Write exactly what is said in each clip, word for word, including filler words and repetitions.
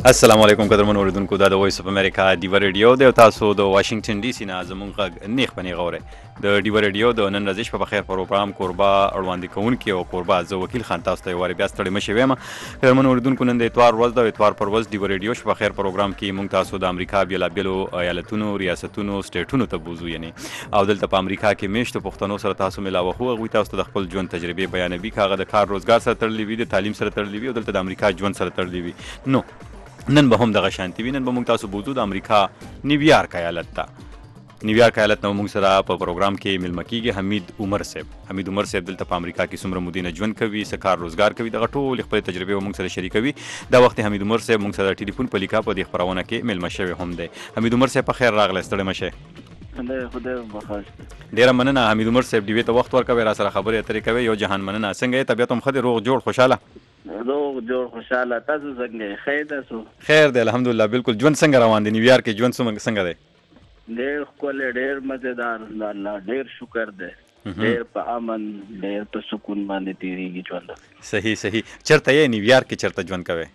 السلام علیکم قدرمن اوریدونکو دا د وایس اف امریکا ډیوا ریډیو دی او تاسو د واشنگټن ډي سي نه زموږ غږ نیغ په نیغ اورئ د ډیوا ریډیو د نن ورځې شپه بخیر پروګرام کوربه اړوندې کوونکي او کوربه زه وکیل خان تاسو ته یو وارې بیا ستړي مه شئ وایم قدرمن اوریدونکو نن د اتوار ورځ ده او اتوار پر ورځ ډیوا ریډیو شپه بخیر پروګرام کې موږ تاسو د امریکا بېلابېلو ایالتونو ریاستونو سټیټونو ته بوزو یعنې او دلته په امریکا کې میشتو پښتنو سره تاسو ملاوه خو هغوی تاسو ته د خپل ژوند تجربې بیانوي که هغه د کار روزګار سره تړلي وي د تعلیم سره تړلي وي او دلته د امریکا ژوند سره تړلي وي نو نن به هم دغه شانتي وي نن به موږ تاسو بوزو د امریکا نیویارک ایالت ته نیویارک ایالت نه موږ سره په پروګرام کې میلمه کیږي حمید عمر صاحب حمید عمر صاحب دلته په امریکا کې څومره مودې نه ژوند کوي څه کار روزګار کوي دغه ټولې خپلې تجربې به موږ سره شریکوي دا وخت حمید عمر صاحب موږ سره د ټلیفون په لیکه په دې خپرونه کې میلمه شوی هم دی حمید عمر صاحب په خیر راغلی ستړی مه شئ خدای بخښ ډېره مننه حمید عمر صاحب ډیوې ته وخت ورکوئ را سره خبرې اترې کوئ یو جهان مننه څنګه یې طبیعت هم ښه دی روغ جوړ خوشحاله روغ جوړ خوشحاله تاسو څنګه خیر تاسو خیر دی الحمدلله بالکل ژوند څنګه روان دی نیویارک کې ژوند څنګه دی ډېر ښکلی ډېر مزېدار الله ډېر شکر دی ډېر په امن ډېر په سکون باندې تېرېږي ژوند صحیح صحیح چېرته یې نیویارک کې چېرته ژوند کوئ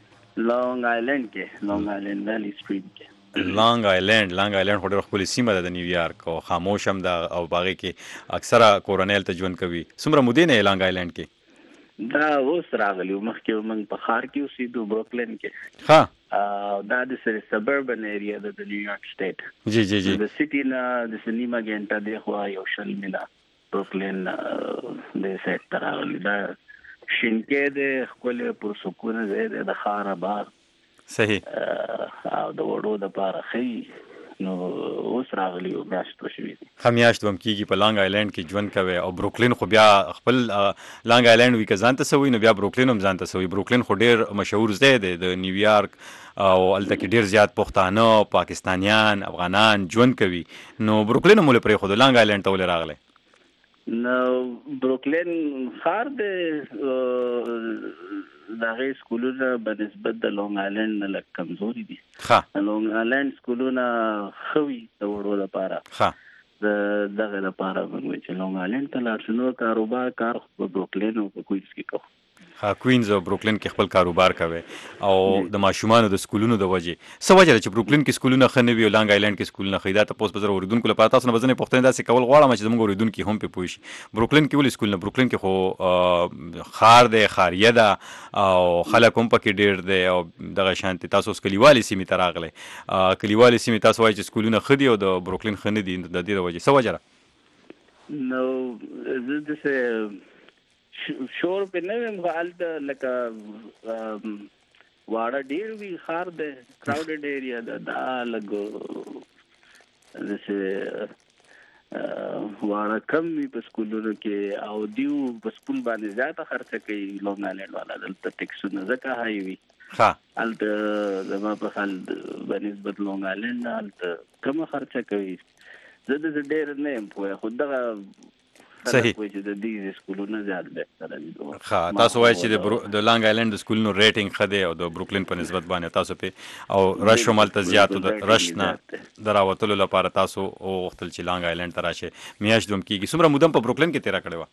لانګ آیلینډ کې لانګ آیلینډ ویلی سټریټ کې لانګ آیلینډ لانګ آیلینډ خو ډېره ښکلې سیمه ده د نیویارک او خاموش هم ده او په هغې کې اکثره کورنۍ هلته ژوند کوي څومره مودې نه یې لانګ آیلینډ کې دا اوس راغلی وو مخکې موږ په ښار کې اوسېدو بروکلین کې ښه دا د سبربن ایریا ده د نیویارک سټیټ جی جی جی د سټي نه داسې نیمه ګنټه دېخوا یو شل میله بروکلین د سیټ ته راغلی دا شینکۍ دی ښکلی پرسکونه ځای دی د ښار آباد صحیح او د وړو دپاره ښه نو اوس راغلی یو میاشت وشوي دي ښه میاشت به هم کېږي په لانګ آیلینډ کې ژوند کوئ او بروکلین خو بیا خپل لانګ آیلینډ وي که ځان ته څه وي نو بیا بروکلین هم ځان ته څه وي بروکلین خو ډېر مشهور ځای دی د نیویارک او هلته کې ډېر زیات پښتانه پاکستانیان افغانان ژوند کوي نو بروکلین هم ولې پرېښودو لانګ آیلینډ ته ولې راغلی نو بروکلین ښار دی د هغې سکولونه به نسبت د لانګ آیلینډ نه لږ کمزوري دي د لانګ آیلینډ سکولونه ښه وي د وړو لپاره د دغې لپاره موږ وایو چې لانګ آیلینډ ته لاړ شو نو کاروبار کار خو په بروکلین او په کوینز کې کوو ها کوینز او بروکلین کې خپل کاروبار کوي او د ماشومانو د سکولونو د وجې څه وجه ده چې بروکلین کې سکولونه ښه نه وي او لانګ آیلینډ کې سکولونه ښه وي دا تپوس به زه اوریدونکو لپاره تاسو نه به ځینې پوښتنې داسې کول غواړم چې زموږ اوریدونکي هم پرې پوه شي بروکلین کې ولې سکول نه بروکلین کې خو ښار دی ښاریه ده او خلک هم پکې ډېر دی او دغه شانتې تاسو اوس کلیوالې سیمې ته راغلی کلیوالې سیمې تاسو وایئ چې سکولونه ښه دي او د بروکلین ښه نه دي د دې د وجې څه وجه ده نو زه داسې شور په نه ویم خو هلته لکه واړه ډېر وي ښار دی کراوډډ ایریا ده دا لږ داسې واړه کم وي په سکولونو کې او دیو په سکول باندې زیاته خرچه کوي لانګ آیلینډ والا دلته ټیکسونه ځکه های وي هلته زما په خیال بنسبت لانګ آیلینډ نه هلته کمه خرچه کوي زه داسې ډېر نه یم پوهه خو دغه صحیح ښه تاسو وایئ چې د لانګ آیلینډ د سکولونو ریټینګ ښه دی او د بروکلین په نسبت باندې تاسو پې او رش هم هلته زیات و د رش نه د راوتلو لپاره تاسو وغوښتل چې لانګ آیلینډ ته راشئ میاشت به هم کېږي څومره موده هم په بروکلین کې تېره کړې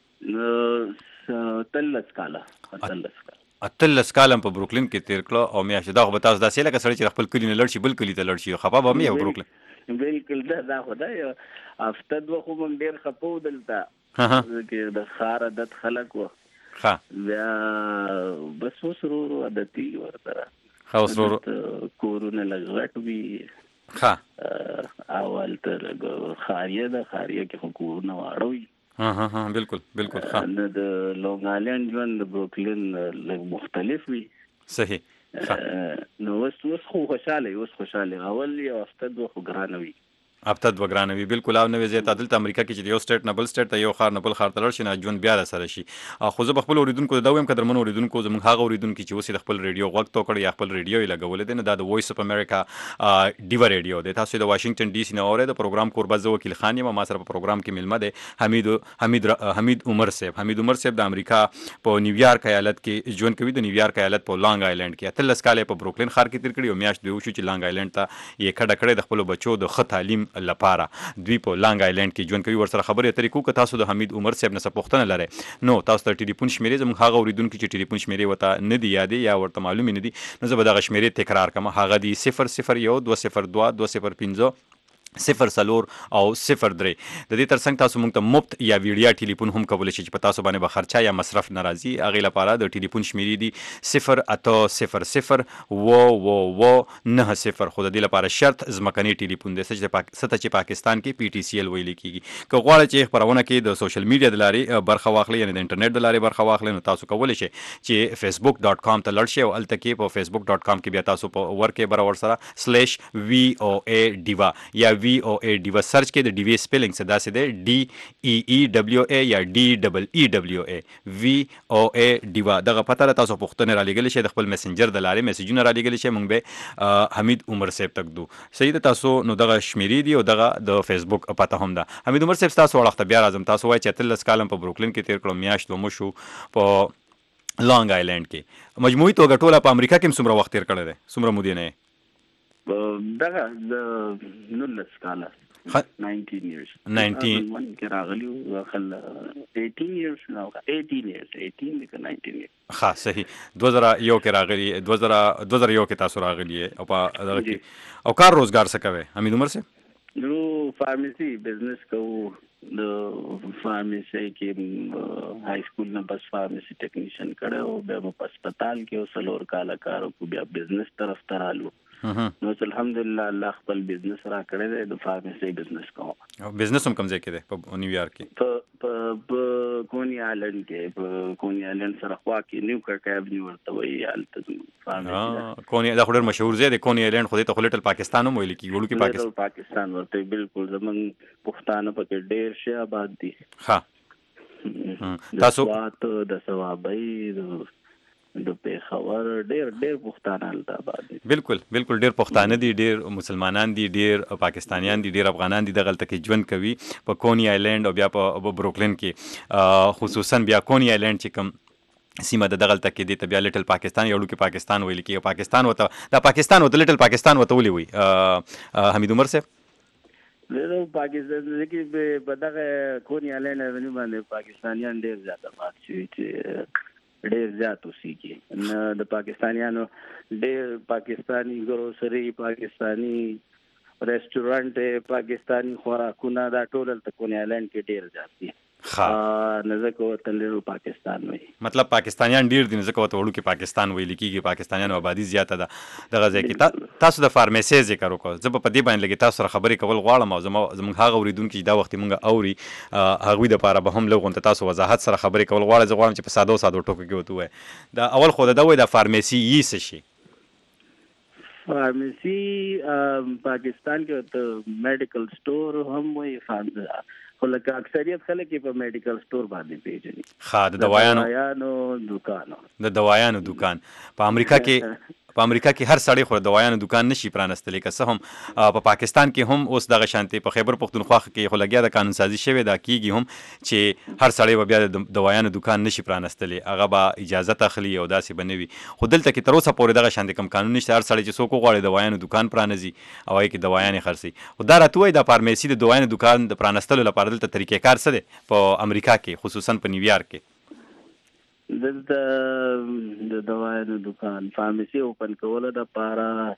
وه اتلس کاله اتلس کاله اتلس کاله هم په بروکلین کې تېر کړه او میاشت دا خو به تاسو داسې لکه سړی چې خپل کلي نه لړ شي بل کلي ته لړ شي خفه به هم یې بروکلین بالکل دا دا خو دا یو هفته دوه خو موږ ډېر خفه وو دلته کې د ښار عادت خلک وه بیا بس اوس ورو ورو عادتي ورسره ښه اوس ورو ورو کورونه لږ غټ وي ښه او هلته لږ ښاریه ده ښاریه کې خو کورونه واړه وي ها ها بالکل بالکل ښه نو د لانګ آیلینډ ژوند د بروکلین لږ مختلف وي صحیح نو اوس اوس خو خوشحاله اوس خوشحاله اول یو هفته دوه خو ګرانه وي هفته دوه ګرانه وي بالکل او نوې ځای ته دلته امریکا کې چې د یو سټیټ نه بل سټیټ ته یو ښار نه بل ښار ته لاړ شي نه ژوند بیا راسره شي خو زه به خپل اورېدونکو ته دا وایم قدرمن اورېدونکو زموږ هغه اورېدونکي چې اوس یې د خپل ریډیو غوږ تو کړی یا خپل ریډیو یې لګولی دی نو دا د وایس اف امریکا ډیوا ریډیو دی تاسو یې د واشنګټن ډي سي نه اورئ د پروګرام کوربه زه وکیل خان یم ما سره په پروګرام کې میلمه دی حمید حمید حمید عمر صاحب حمید عمر صاحب د امریکا په نیویارک ایالت کې ژوند کوي د نیویارک ایالت په لانګ آیلینډ کې اتلس کاله په بروکلین ښار کې تېر کړي او میاشت به وشو چې لانګ آیلینډ ته یې کډه کړې د خپلو بچو د ښه تعلیم ژوند لپاره دوی په لانګ آیلند کې ژوند کوي. ورسره خبرې اترې کوو. که تاسو د حمید عمر صاحب نه څه پوښتنه لرئ نو تاسو ته ټلیفون شمیرې زموږ هغه اورېدونکي چې ټلیفون شمیرې ورته نه دي یادې یا ورته معلومې نه دي نو زه به دغه شمیرې تکرار کړم. هغه دي صفر صفر یو دوه صفر دوه دوه صفر پنځه صفر څلور او صفر درې. د دې ترڅنګ تاسو موږ ته مفت یا ویډیا ټلیفون هم کولی شئ چې په تاسو باندې به خرچه یا مصرف نه راځي. هغې لپاره د ټلیفون شمیرې دي صفر اته صفر صفر اوه اوه اوه نهه صفر. خو د دې لپاره شرط ځمکنی ټلیفون دی څه ته چې پاکستان کې پی ټي سی ایل ویل کېږي. که غواړئ چې خپرونه کې د سوشل میډیا د لارې برخه واخلئ یعنې د انټرنیټ د لارې برخه واخلئ نو تاسو کولی شئ چې فیسبوک ډاټ کام ته لړ شئ او هلته کې په فیسبوک ډاټ کام کې بیا تاسو په ورکې بره ورسره سلیش وي او ای ډیوا یا وي او ای ډیوا سرچ کې د ډي وی سپیلنګ څه داسې دی ډي ای ای ډبلیو ای یا ډي ډبل ای ډبلیو ای وی او ای ډیوا. دغه پته را تاسو پوښتنې را لېږلی شئ د خپل میسنجر د لارې میسیجونه را لېږلی شئ. موږ به حمید عمر صاحب ته ږدو. صحیح ده. تاسو نو دغه شمیرې دي او دغه د فیسبوک پته هم ده. حمید عمر صاحب ستاسو وړاندې بیا راځم. تاسو وایئ چې اتلس کال په بروکلین کې تېر کړم میاشت دومه شو په لانګ آیلند کې. مجموعي توګه ټوله په امریکا کې هم څومره وخت تېر کړی دی څومره مودې نه دغه د نولس کاله nineteen years nineteen کې راغلی و خل eighteen years نو eighteen years eighteen کې nineteen years ښه صحیح. دوه زره یو کې راغلی دوه زره دوه زره یو کې تاسو راغلی او په دغه کې او کار روزګار څه کوئ حمید عمر صاحب؟ نو فارمیسي بزنس کوو. د فارمیسي کې های سکول نه بس فارمیسي ټیکنیشن کړو بیا په هسپتال کې او څلور کاله کار وکړو بیا بزنس طرف ته رالو. نو الحمدلله الله خپل بزنس را کړی دی د فارمیسي بزنس کوم. بزنس هم کوم ځای کې دی په نیویارک کې په کونی آیلند کې په کونی آیلند سره خوا کې نیو کرک ایونیو ورته وایي هلته فارمیسي کونی دا خو ډېر مشهور ځای دی کونی آیلند خو دې ته خو لټل پاکستان هم ویل کېږي وړوکی پاکستان پاکستان ورته بالکل زموږ پښتانه پکې ډېر ښه آباد دي. ښه تاسو د ثوابۍ د پیښور ډېر ډېر پښتانه هلته آباد دي. بالکل بالکل ډېر پښتانه دي ډېر مسلمانان دي ډېر پاکستانیان دي ډېر افغانان دي دغلته کې ژوند کوي په کونی آیلند او بیا په بروکلین کې خصوصا بیا کونی آیلند چې کوم سیمه د دغلته کې دی ته بیا لټل پاکستان یا وړوکی پاکستان ویل کېږي. پاکستان ورته دا پاکستان ورته لټل پاکستان ورته ولې وایي حمید عمر صاحب؟ د پاکستان کې په دغه کونی آیلند باندې پاکستانیان ډېر زیات آباد شوي چې ډېر زیات اوسېږي. نه د پاکستانیانو ډېر پاکستاني ګروسري پاکستاني رسټورانټ پاکستاني خوراکونه دا ټول هلته کونی آیلند کې ډېر زیات دي. نه ځکه ورته لرو پاکستان وایي مطلب پاکستانیان ډېر دي نو ځکه ورته وړوکی پاکستان ویل کېږي. پاکستانیانو آبادي زیاته ده دغه ځای کې. تاسو د فارمیسۍ ذکر وکړو زه به په دې باندې لږ تاسو سره خبرې کول غواړم او زموږ هغه اورېدونکي چې دا وخت موږ اوري هغوی دپاره به هم لږ غونته تاسو وضاحت سره خبرې کول غواړئ. زه غواړم چې په سادو سادو ټکو کې ورته ووایئ. دا اول خو د ده وایي دا فارمیسي یي څه شي؟ فارمیسي پاکستان کې ورته میډیکل سټور هم وایي خو لکه اکثریت خلک یې په میډیکل سټور باندې پیژني. ښه د دوايانو دوکان د دوايانو دوکان په امریکا کې په امریکا کې هر سړی خو د دوايانو دوکان نشي پرانستلی که څه هم په پاکستان کې هم اوس دغه شانتې په خیبر پښتونخوا کې خو لګیا د قانون سازي شوې دا کېږي هم چې هر سړی به بیا د دوايانو دوکان نشي پرانستلی هغه به اجازت اخلي او داسې به نه وي. خو دلته کې تر اوسه پورې دغه شانتې کوم قانون نشته. هر سړی چې څوک وغواړي دوايانو دوکان پرانځي او هغې کې دوايانې خرڅوي. خو دا راته وایي دا فارمیسي د دوايانو دوکان د پرانستلو لپاره دلته طریقې کار څه دی په امریکا کې خصوصا په نیویارک کې؟ دلته د دوايانو دوکان فارمیسي اوپن کولو دپاره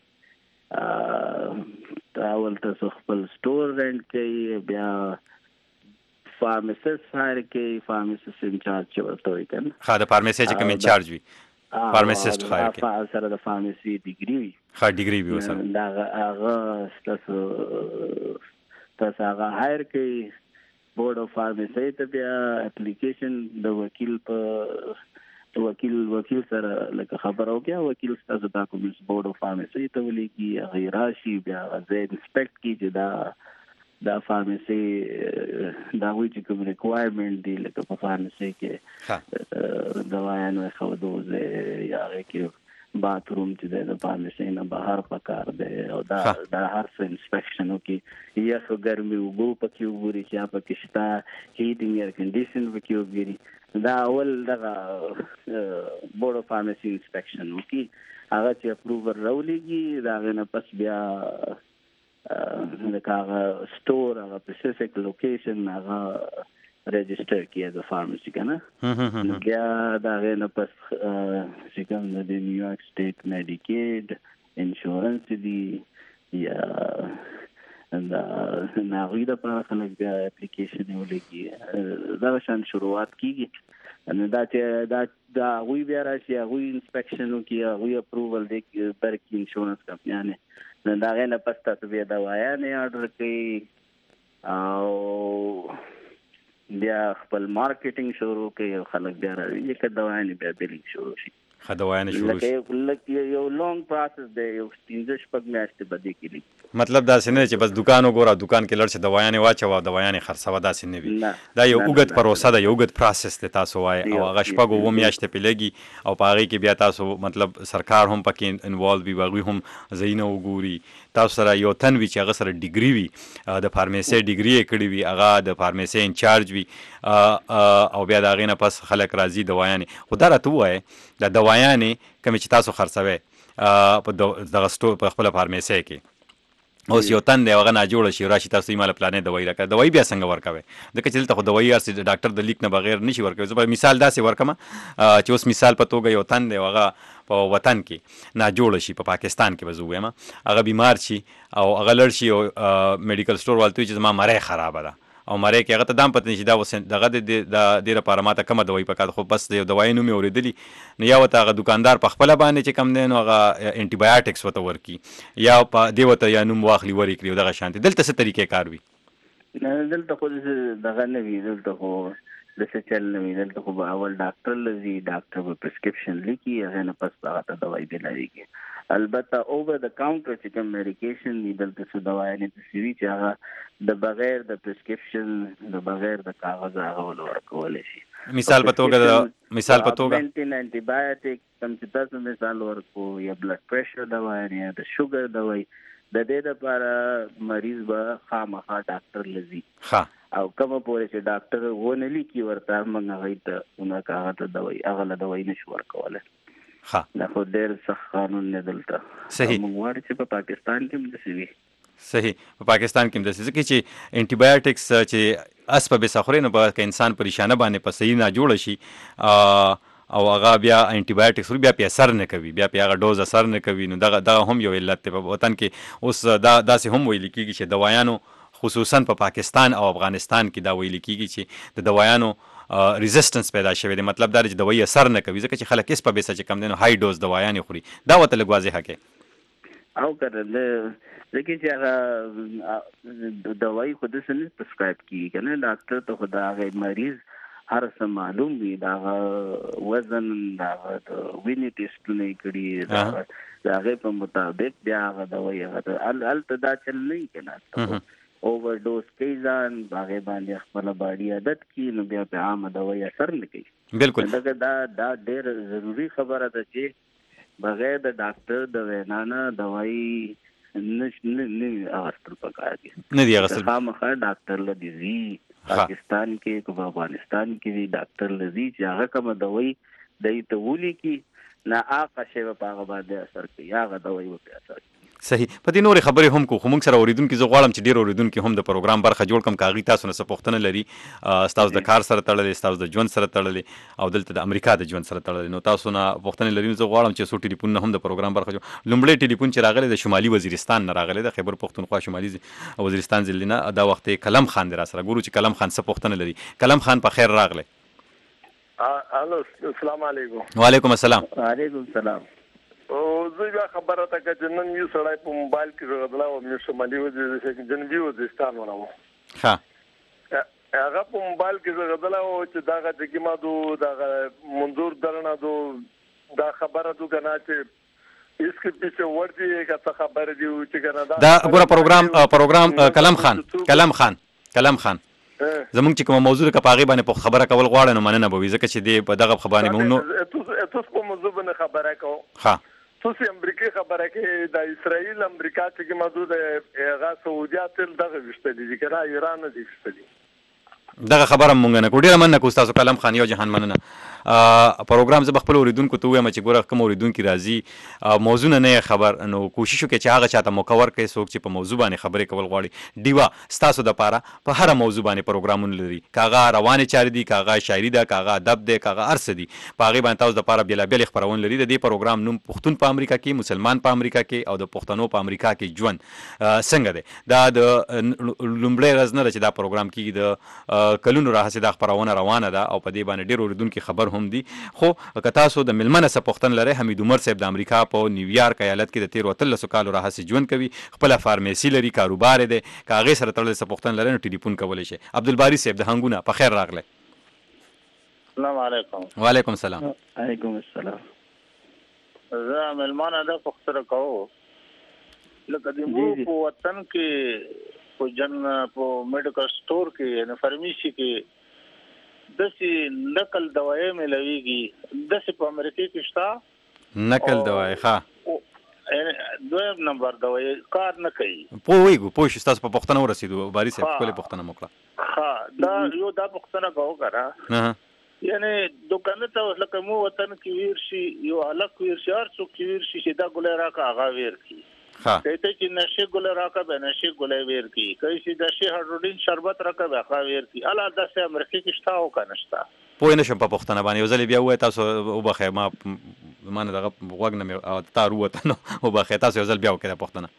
اول تاسو خپل سټور رینټ کوي بیا فارمیسست هایر کوي فارمیسست انچارج چې ورته وایي که نه. ښه د فارمیسي چې کوم انچارج وي فارمیسست هایر کوي سره د فارمیسي ډیګري وي. ښه ډیګري وي ورسره د هغه ستاسو تاسو هغه هایر کوي. بورډ اف فارمیسي ته بیا اپلیکیشن د وکیل په وکیل وکیل سره لکه خبره وکړه وکیل ستاسو ډاکومنټس بورډ اف فارمیسي ته ولیکي هغې راشي بیا هغه ځای انسپیکټ کړي چې دا دا فارمیسي د هغوی چې کوم ریکوایرمنټ دي لکه په فارمیسي کې دوايانو ایښودو ځای یا هغې کې باتروم چې دی د فارمیسي نه بهر پکار دی او دا دا هر څه انسپیکشن وکړي یخ ګرمې اوبه پکې وګوري چې یا پکې شته هیټینګ ایر کنډیشن پکې وګوري. دا اول دغه بورډ اف فارمیسي انسپیکشن وکړي هغه چې اپروور راولیږي د هغې نه پس بیا لکه هغه سټور هغه سپیسیفیک لوکیشن هغه رجسټر کیه د فارماسي کنه نو بیا دا غنه پس چې کوم د نیویارک سټیټ میډیکیډ انشورنس دی یا دا ناغوی د په خلک بیا اپلیکیشن ولګي دا شان شروعات کیږي نو دا چې دا دا غوی بیا راشي غوی انسپیکشن وکي غوی اپروول دی برکی انشورنس کمپنیانه نو دا غنه پس تاسو بیا دوايا نه آرډر کوي او بیا خپل مارکیټینګ شروع کوي خلک بیا راځي چې دوايا نه بیا بیلینګ شروع شي خدوايا نه شروع شي لکه یو لونګ پروسس دی یو پنځه شپږ میاشتې بده کیږي مطلب دا څنګه چې بس دکان وګوره دکان کې لړ چې دوايا نه واچو او دوايا نه خرڅوا دا څنګه وي دا یو وګت پروسه ده یو وګت پروسس ته تاسو وای او هغه شپږ و میاشتې پیلېږي او پاره کې بیا تاسو مطلب سرکار هم پکې انوالو وي وغوي هم زینه وګوري تاسو سره یو تن وی چې هغه سره ډیګري وي د فارمیسي ډیګري یې کړی وي هغه د فارمیسي انچارج وي او بیا دا غینه پس خلک راځي دوايا نه خو دا راته وای دا دوايا نه کوم چې تاسو خرڅوي په دغه سټور په خپل فارمیسي کې اوس یو تن دی هغه نه جوړ شي راشي تاسو یې مال پلانې دوايي راکړه دوايي بیا څنګه ورکوي ځکه چې دلته خو دوايي ارسي ډاکټر د لیک نه بغیر نشي ورکوي زه به مثال داسې ورکم چې اوس مثال په توګه یو تن دی هغه په وطن کې نه جوړ شي په پاکستان کې به زه وایم هغه بیمار شي او هغه لړ شي او میډیکل سټور والته چې زما مړی خرابه ده او مری کې هغه ته دام پته نشي دا وس دغه د ډیره لپاره ماته کومه دوايي پکړه خو بس د دوايي نوم اوریدلی نو یا وته هغه دکاندار په خپل باندې چې کم دی نو هغه انټي بایوټکس وته ورکی یا په دی وته یا نوم واخلي وري کړی دغه شانتي دلته څه طریقې کار وي نه دلته خو دغه نه وی دلته خو د څه چل نه وی دلته خو اول ډاکټر لزی ډاکټر په پرسکرپشن لیکي هغه نه پس هغه دوايي دی لري البته اوور د کاونټر چې کوم میډیکیشن دی دلته څه دوايي نه تسوي چې هغه د بغیر د پرسکرپشن د بغیر د کاغذ هغه ورکول شي مثال په توګه مثال په توګه انټي بایوټیک کوم چې تاسو مثال ورکو یا بلډ پريشر دوايي یا د شوګر دوايي د دې لپاره مریض به خامخا ډاکټر لزی ها او کوم پورې چې ډاکټر ونه لیکي ورته موږ هغه ته اونګه کاغذ ته دوايي هغه له دوايي نشو ورکوله ها دا خو ډېر سخت قانون نه دلته صحیح موږ وایو چې په پاکستان کې هم داسې وي صحیح په پاکستان کې هم داسې ځکه چې انټي بایوټکس چې اس په بسخوري نه به انسان پریشانه باندې په صحیح نه جوړ شي او هغه بیا انټي بایوټکس بیا په اثر نه کوي بیا په هغه ډوز اثر نه کوي نو دغه دغه هم یو علت په وطن کې اوس دا داسې هم ویل کېږي چې دوايانو خصوصا په پاکستان او افغانستان کې دا ویل کېږي چې د دوايانو ریزिस्टेंस پیدا شوی دی مطلب دا چې دوايي اثر نه کوي ځکه چې خلک اس په بیسه چې کم دي نو هاي ډوز دوايا نه خوري دا وته لږ واضح هکې او کړه ځکه چې هغه دوايي خود سره نه پرسکرایب کیږي کنه ډاکټر ته خدا هغه مریض هر څه معلوم وي دا وزن دا ویني ټیسټ نه کړي دا هغه په مطابق بیا هغه دوايي هغه ال تدا چل نه کنه اوور ډوز کوي ځان هغه باندې خپل باډي عادت کی نو بیا په عام دوايي اثر نه کوي بالکل دا دا دا ډېر ضروری خبره ده چې بغیر د ډاکټر د وینا نه دوايي نش نه اغستل پکار دي نه دی اغستل خامخا ډاکټر لدی پاکستان کې کو افغانستان کې ډاکټر لدی چې هغه کوم دوايي دای ته ولي کی نه هغه شی په هغه باندې اثر کوي هغه دوايي په اثر کوي صحیح په دې نورې خبرې هم کو خو موږ سره اوریدونکو زه غواړم چې ډیر اوریدونکو هم د پروګرام برخه جوړ کم کاغی تاسو نه سپوښتنه لري تاسو د کار سره تړلې تاسو د ژوند سره تړلې او دلته د امریکا د ژوند سره تړلې نو تاسو نه پوښتنه لري زه غواړم چې سو ټلیفون نه هم د پروګرام برخه جوړ لومړی ټلیفون چې راغلی د شمالي وزیرستان نه راغلی د خیبر پختونخوا شمالي وزیرستان ضلع نه دا وخت کلم خان در سره ګورو چې کلم خان سپوښتنه لري کلم خان په خیر راغلی الو السلام علیکم وعلیکم السلام وعلیکم السلام او زه بیا خبره تا چې نن یو سړی په موبایل کې غدلا او مې شمالي وزیرستان جنوبي وزیرستان ونامو ها هغه په موبایل کې غدلا او چې دا چې ما دو دا منظور درنه دو دا خبره دو کنه چې اسکه پیچھے ورته کا خبره دی چې کنه دا ګوره پروګرام پروګرام کلم خان کلم خان کلم خان زمونږ چې کوم موضوع کا پاغي باندې په خبره کول غواړم نو مننه به ځکه چې دی په دغه خبرونه مونږ تاسو په موضوع باندې خبره کوو ها تاسو امریکای خبره کې د اسرائیل امریکا چې موجود هغه سعودي تل دغه وشته دي چې را ایران نه دي وشته دي دغه خبره مونږ نه کوډیره مننه کو تاسو کلم خان یو جهان مننه پروګرام زه به خپل اوریدونکو ته ووایم چې ګوره کوم اوریدونکي راځي موضوع نه نه خبر نو کوشش وکړئ چې هغه چاته موکور کړئ څوک چې په موضوع باندې خبرې کول غواړي ډیوا ستاسو دپاره په هره موضوع باندې پروګرامونه لري که هغه روانې چارې دي که هغه شاعري ده که هغه ادب دی که هغه هر څه دي په هغې باندې تاسو دپاره بېلابېلې خپرونې لري د دې پروګرام نوم پښتون په امریکا کې مسلمان په امریکا کې او د پښتنو په امریکا کې ژوند څنګه دی دا د لومړی ورځ نه ده چې دا پروګرام کېږي د کلونو راهیسې دا خپرونه روانه ده او په دې باندې ډېر اورېدونکي خبر هم دي خو که تاسو د مېلمه نه څه پوښتنه لرئ حمید عمر صاحب د امریکا په نیویارک ایالت کې د تېرو اتلسو کالو راهیسې ژوند کوي خپله فارمیسي لري کاروبار دی که هغې سره تړلې څه پوښتنه لرئ نو ټلیفون کولی شئ عبدالباري صاحب د هنګونه په خیر راغلی السلام علیکم وعلیکم السلام علیکم السلام زه مېلمانه ده پوښتنه کوو لکه د مو په وطن کې په جن په میډیکل سټور کې یعنې فارمیسي کې داسې نقل دوایي ملویږي داسې په امریکا کې شته نقل دوایي ښه دویم نمبر دوایي کار نه کوي پوهېږو پوه شو ستاسو په پوښتنه ورسېدو باري صاحب ښکلې پوښتنه مو کړه ښه دا یو دا پوښتنه کوو که نه یعنې دوکانه ته اوس لکه مو وطن کې ویر شي یو هلک ویر شي هر څوک چې ویر شي چې دا ګولی راکړه هغه ویر کړي که ته چې نشې ګولی راکړه به نشې ګولی ویر کړي که چې د شي هایډروډین شربت راکړه به هغه ویر کړي هله داسې امریکا کې شته او که نه شته پوه نه شم په پوښتنه باندې یو ځل بیا ووایه تاسو وبخئ ما ما نه دغه غوږ نه مې تار ووته نو وبخئ تاسو یو ځل بیا وکړئ دا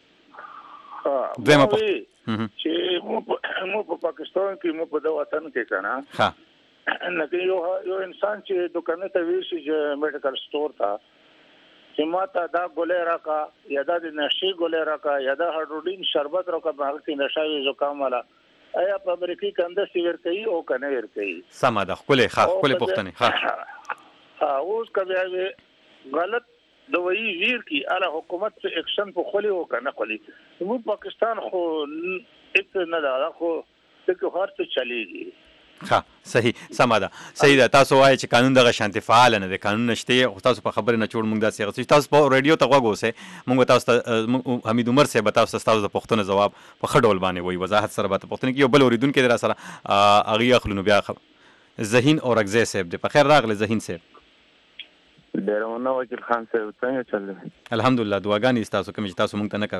پوښتنه دویمه پوښتنه چې مو په پاکستان کې مو په دغه وطن کې که نه نو یو یو انسان چې دوکانه ته ویر شي چې میډیکل سټور ته چې ما ته دا ګولی راکړه یا دا د نشې ګولی راکړه یا دا هایډروډین شربت راکړه په هغه کې نشه وي زکام والا آیا په امریکا کې همداسې ویر کوي او که نه ویر کوي سمه ده ښکلې ښه ښکلې پوښتنې ښه اوس که بیا غلط دوایي ویر کړي هله حکومت څه اکشن په خولي او که نه خولي زموږ پاکستان خو هېڅ نه ده خو دغه هر څه چلېږي ښه صحیح سمه ده صحیح ده تاسو وایئ چې قانون دغه شانتې فعاله نه دی قانون نشته خو تاسو په خبرې نه چوړ موږ داسې اخیستو تاسو په ریډیو ته غوږ اوسئ موږ تاسو ته حمید عمر صاحب به تاسو ته ستاسو د پوښتنو ځواب په ښه ډول باندې وایي وضاحت سره به ته پوښتنه کړي یو بل اورېدونکی دی را سره هغې اخلو نو بیا ذهین اورکزی صاحب دی په خیر راغلی ذهین صاحب ډېره مننه وکیل خان صاحب څنګه چل دی الحمدلله دعاګانې ستاسو کومې چې تاسو موږ ته نه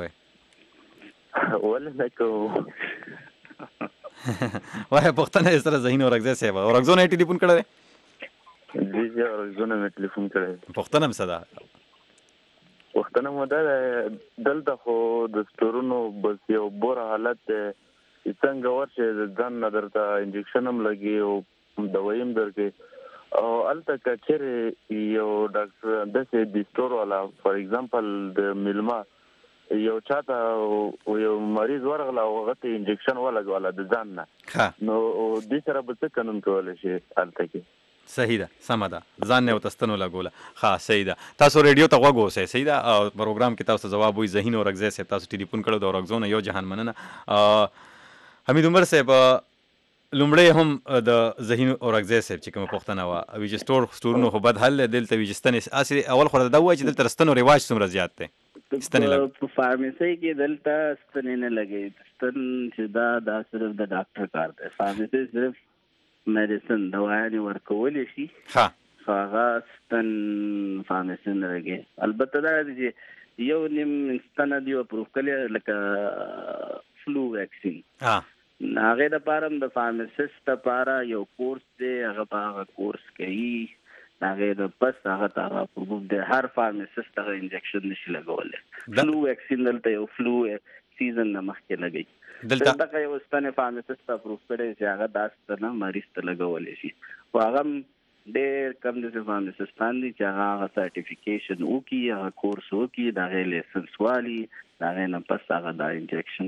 کوئ ولې نه کوو وایه پوښتنه یې سره ذهین اورکزی صاحب اورکزو نه یې ټلیفون کړی دی جی جی اورکزو نه مې ټلیفون کړی دی پوښتنه م څه ده پوښتنه مو دا ده دلته خو د سټورونو بس یو بوره حالت دی چې څنګه ورشې ځان نه درته انجکشن هم لګي او دوایي هم درکوي او هلته که چېرې یو ډاکټر داسې د سټور والا فار اگزامپل د میلمه یو چاته یو مریض ورغله او هغه ته انجکشن ولګوله د ځان نه نو دې سره به څه قانون کولی شي هلته کې صحیح ده سمه ده ځان نه ورته ستنو لګوله ښه صحیح ده تاسو ریډیو ته غوږ اوسئ صحیح ده او پروګرام کې تاسو ته ځواب وایي ذهین اورکزی صاحب تاسو ټلیفون کړی د اورکزو نه یو جهان مننه حمید عمر صاحب لومړی هم د ذهین اورکزی صاحب چې کومه پوښتنه وه وي چې سټور سټورونو خو بد حل دی دلته وي چې ستنې هسې اول خو دا ووایي چې دلته ستنو رواج څومره زیات دی په فارمیسي کې دلته ستنې نه لګوي ستن چې دا دا صرف د ډاکټر کار دی فارمیسي صرف میډیسن دوايانې ورکولی شي خو هغه ستن فارمیسي نه لګوي البته دا دی چې یو نیم ستنه دی اپروف کړی لکه فلو ویکسین هغې دپاره هم د فارمسسټ دپاره یو کورس دی هغه په هغه کورس کوي هغې د پس هغه ته هغه اپروف دی هر فارمسسټ هغه انجکشن نشي لګولی فلو ویکسین دلته یو فلو سیزن نه مخکې لګوي دغه یو ستنې فارمسسټ اپروف کړی چې هغه دا ستنه مریض ته لګولی شي خو هغه هم ډېر کم داسې فارمسسټان دي چې هغه هغه سرټیفیکیشن وکړي هغه کورس وکړي د هغې لیسنس والي د هغې نه پس هغه دا انجکشن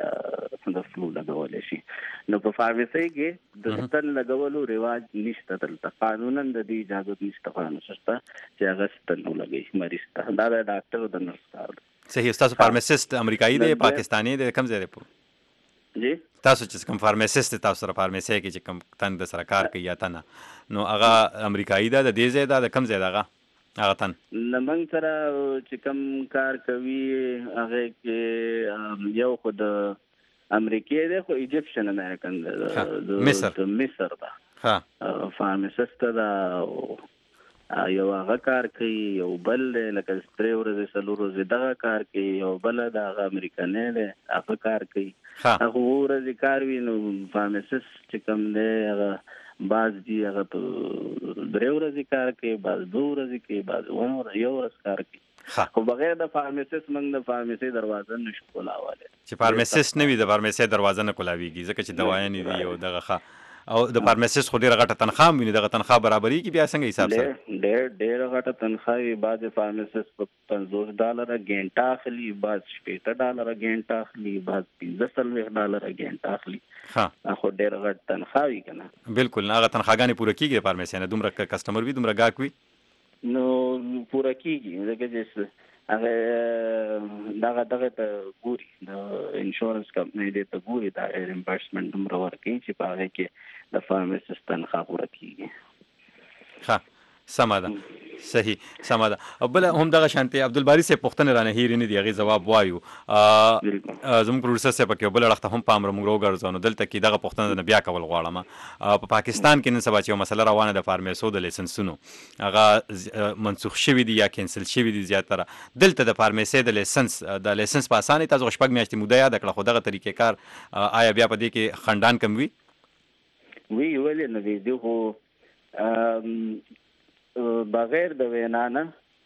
د فلو لګولی شي نو په فارمسۍ کې د ستن لګولو رواج نشته دلته قانونا د دې اجازت نشته فارمسسټ ته چې هغه ستن ولګوي مریض ته دا د ډاکټر او د نرس کار دی صحیح ستاسو فارمسسټ امریکایي دی پاکستاني دی کوم ځای دی جی تاسو چې کوم فارمسسټ تاسو سره فارمسۍ کې چې کوم تن د سره کار کوي یا تنه نو هغه امریکایي ده د دې ځای ده د کوم ځای ده هغه هغه تن زموږ سره چې کوم کار کوي هغې کې یو خو د امریکې دی خو ایجپشن امریکن دی د مصر ده ها فارماسیست دا یو هغه کار کوي، یو بل لکه درې ورځې څلور ورځې دغه کار کوي، یو بل د هغه امریکنی دی هغه کار کوي. هغه اووه ورځې کار وي نو فارماسیست چې کوم دی هغه بعض دي هغه په درې ورځې کار کوي، بعض دوه ورځې کوي، بعض یو ورځ کار کوي. خو بغیر د فارماسیست موږ د فارماسي دروازه نشو کولاولی. چې فارماسیست نه وي د فارماسي دروازه نه کولاویږي ځکه چې دوايانې دي او دغه ښه او د فارماسیست خو ډېره غټه تنخواه هم ویني، دغه تنخواه برابرېږي بیا څنګه حساب سره؟ ډېر ډېره غټه تنخواه وي. بعض فارماسیست په پنځوس ډالره ګینټه اخلي، بعض شپېته ډالره ګینټه اخلي، بعض پنځه څلوېښت ډالره ګینټه اخلي. خو ډېره غټه تنخواه وي که نه؟ بلکل هغه تنخواهګانې پوره کېږي د فارماسیانه؟ دومره کسټمر وي، دومره ګاهک وي نو پوره کېږي ځکه چې هغه دغه دغه ته ګوري، د انشورنس کمپنۍ دې ته ګوري، دا ریمبرسمنټ دومره ورکوي چې په هغې کې د فارماسیست تنخواه پوره کېږي. ښه سمه ده، صحیح سمه ده. او بله هم دغه شانتې عبدالباري صاحب پوښتنې رانه هېرې نه دي، هغې ځواب وایو. زموږ پروډوسر صاحب پکې یو بله اړخ ته هم پام موږ راوګرځو نو دلته کې دغه پوښتنه نه بیا کول غواړم. په پاکستان کې نن سبا چې یوه مسله روانه ده فارمیسو د لایسنسونو هغه منسوخ شوي دي یا کینسل شوي دي زیاتره. دلته د فارمیسۍ د لایسنس د لایسنس په اسانۍ تاسو شپږ میاشتې موده یاده کړه، خو دغه طریقې کار آیا بیا په دې کې خنډان کم وي؟ وی ولې نه وي؟ دې خو بغیر د وینا نه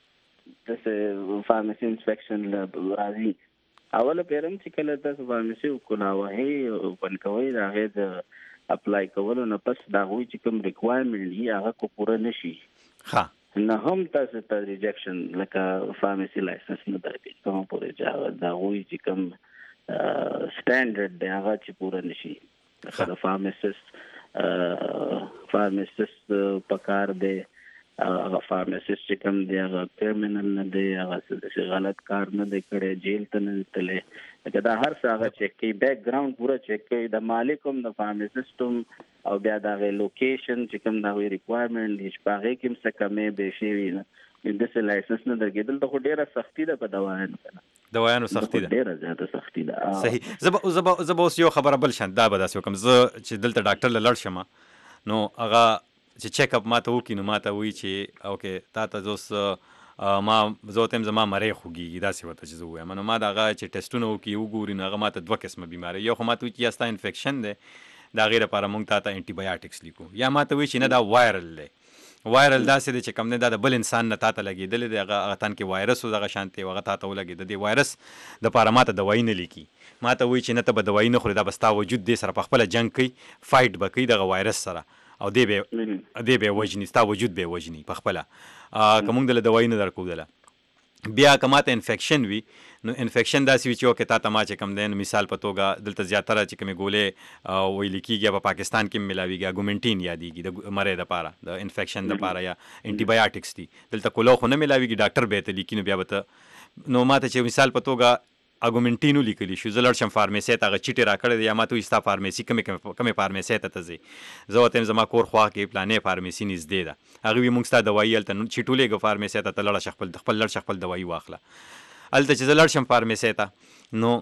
داسې فارمسي انسپیکشن راځي. اوله پیرم چې کله تاسو فارمسي وکولاوهئ اوپن کوئ د هغې د اپلای کولو نه پس د هغوی چې کوم ریکوایرمنټ دي هغه کو پوره نه شي نه هم تاسو ته ریجکشن لکه فارمسي لایسنس نه درکوي کومه پورې چې د هغوی چې کوم سټینډرډ دی هغه چې پوره نه شي. د فارمسیست فارمسیست په کار دی هغه فارماسیست چې کوم دی هغه کرمینل نه دی، هغه څه غلط کار نه دی کړی، جیل ته نه دی تللی. لکه دا هر څه هغه چیک کوي، بیک ګراؤنډ پوره چیک کوي، د مالک هم د فارماسیست هم او بیا د هغې لوکیشن چې کوم د هغوی ریکوایرمنټ دي چې په هغې کې هم څه کمې بیشې وي نه داسې لایسنس نه درکېدل. ته خو ډېره سختي ده په دوایانو که نه؟ دوایانو سختي ده، ډېره زیاته سختي ده. صحیح. زه به زه به اوس یو خبره بل شان دا به داسې وکړم، زه چې دلته ډاکټر له لړ شم نو هغه چې چیک اپ ماته وکړي نو ماته وایي چې اوکې تا ته زه اوس ما زه ورته یم زما مری خوږېږي داسې ورته چې زه ووایم نو ما د هغه چې ټسټونه وکړي وګوري نو هغه ماته دوه قسمه بیمارۍ، یو خو ماته وایي چې یا ستا انفیکشن دی د هغې لپاره موږ تا ته انټي بایوټکس لیکو، یا ماته وایي چې نه دا وایرل دی. وایرل داسې دی چې کوم دی دا د بل انسان نه تا ته لګېدلی دی، هغه هغه تن کې وایرس و دغه شانتې هغه تا ته ولګېده. د وایرس دپاره ماته دوایي نه لیکي، ماته وایي چې نه ته به دوایي نه خورې، دا به ستا وجود دې سره پخپله جنګ کوي، فایټ به کوي دغه وایرس سره او دی به دی به وجني، ستا وجود به وجني پخپله که موږ دله دوایي نه درکودله. بیا که ماته انفیکشن وي نو انفیکشن داسې وي چې اوکې تا ته ما چې کوم دی نو مثال په توګه دلته زیاتره چې کومې ګولې ویلې کېږي په پاکستان کې هم ملاویږي اګومنټین یادېږي د مرۍ دپاره د انفیکشن دپاره یا انټي بایوټکس دي. دلته کولو خو نه ملاویږي، ډاکټر به یې ته لیکي نو بیا به ته نو ما ته چې مثال په توګه اګومنټین ولیکلی شو، زه لاړ شم فارمیسۍ ته هغه چیټې راکړی دی یا ما ته وایي ستا فارمیسي کومې کومې فارمیسۍ ته ته ځې، زه ورته یم زما کور خوا کې پلانې فارمیسي نږدې ده، هغې وایي موږ ستا دوایي هلته چیټ ولېږه فارمیسۍ ته، ته لاړه شه خپل خپل لاړ شه خپل دوایي واخله. هلته چې زه لاړ شم فارمیسۍ ته نو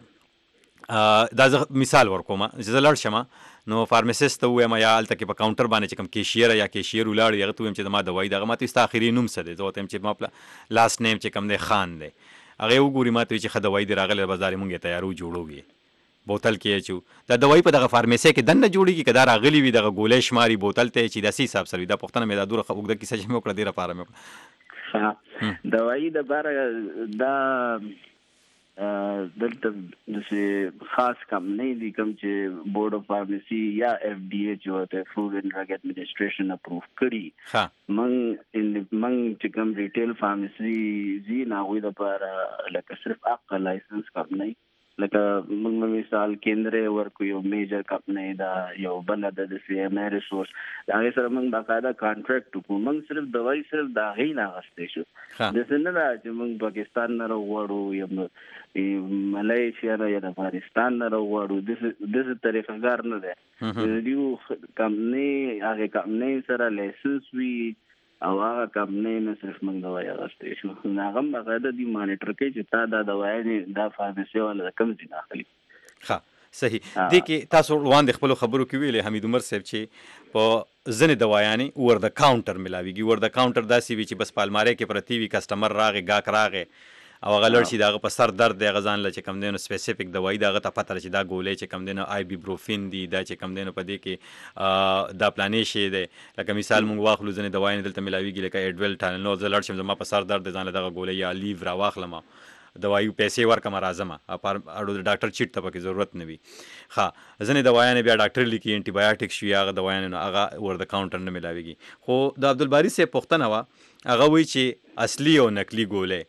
دا زه مثال ورکوم چې زه لاړ شم نو فارماسیست ته ووایم یا هلته کې په کاونټر باندې چې کوم کیشیر یا کیشیر ولاړ وي هغه ته ووایم چې زما دوایي دغه ما ته ستا اخري نوم څه دی، زه ورته یم چې ما لاست نیم چې کوم دی خان دی، هغې وګوري ما ته وایي چې ښه دوایي دې راغلی بازار یې مونږ یې تیارو جوړوو بوتل کې یې اچو. دا دوایي په دغه فارمیسۍ کې دننه جوړېږي که دا راغلي وي دغه ګولۍ شماري بوتل ته یې چې داسې حساب سره وي؟ دا پوښتنه مې دا دومره اوږده کیسه چې مې وکړه ډېره پاره مې وکړه. دوایي دپاره دا دلته داسې خاص کمپنۍ دي کوم چې بورډ اف فارمسي یا اف ډي اے چې ورته فود اینډ ډرګ اډمنسټریشن اپروف کړي، موږ موږ چې کوم ریټیل فارمسي ځي نو هغوی دپاره لکه صرف حق لایسنس کمپنۍ لکه موږ مثال کیندرې ورکو یو میجر کمپنۍ ده، یو بله ده داسې ایم آی ریسورس، د هغې سره موږ باقاعده کانټریکټ وکړو، موږ صرف دوایي صرف د هغې نه اخیستی شو. داسې نه ده چې موږ پاکستان نه راوغواړو یا ملیشیا نه یا د افغانستان نه راوغواړو، داسې طریقهکار نه دی. د دې کمپنۍ هغې کمپنۍ سره لایسنس وي او هغه کمپنۍ نه صرف موږ دوایي اخیستی شو، هغه هم باقاعده دوی مانیټر کوي چې تا دا دوایانې دا فارمسۍ والا د کوم ځای نه اخلي. ښه صحیح. دې کې تاسو وړاندې خپلو خبرو کې ویلې حمید عمر صاحب چې په ځینې دوايانې ور د کاونټر ملاویږي. ور د کاونټر داسې وي چې بس په المارۍ کې پرتې وي، کسټمر راغی ګاک راغی او هغه لړ شي د هغه په سر درد دی، هغه ځان له چې کم دی نو سپیسیفیک دوايي د هغه ته پته ده چې دا ګولۍ چې کم دی نو آی بي بروفین دي، دا چې کم دی نو په دې کې دا پلانې شی دی. لکه مثال مونږ واخلو ځینې دوايانې دلته ملاویږي لکه ایډویل ټالنول، زه لاړ شم زما په سر درد دی ځان له دغه ګولۍ یا لیو راواخلم دوايي پیسې ورکړم راځم، اړو د ډاکټر چیټ ته پکې ضرورت نه وي. ښه ځینې دوايانې بیا ډاکټر لیکي انټي بایوټیک شي، هغه دوايانې نو هغه ور د کاونټر نه ملاویږي. خو د عبدالباري صاحب پوښتنه وه، هغه وایي چې اصلي او نقلي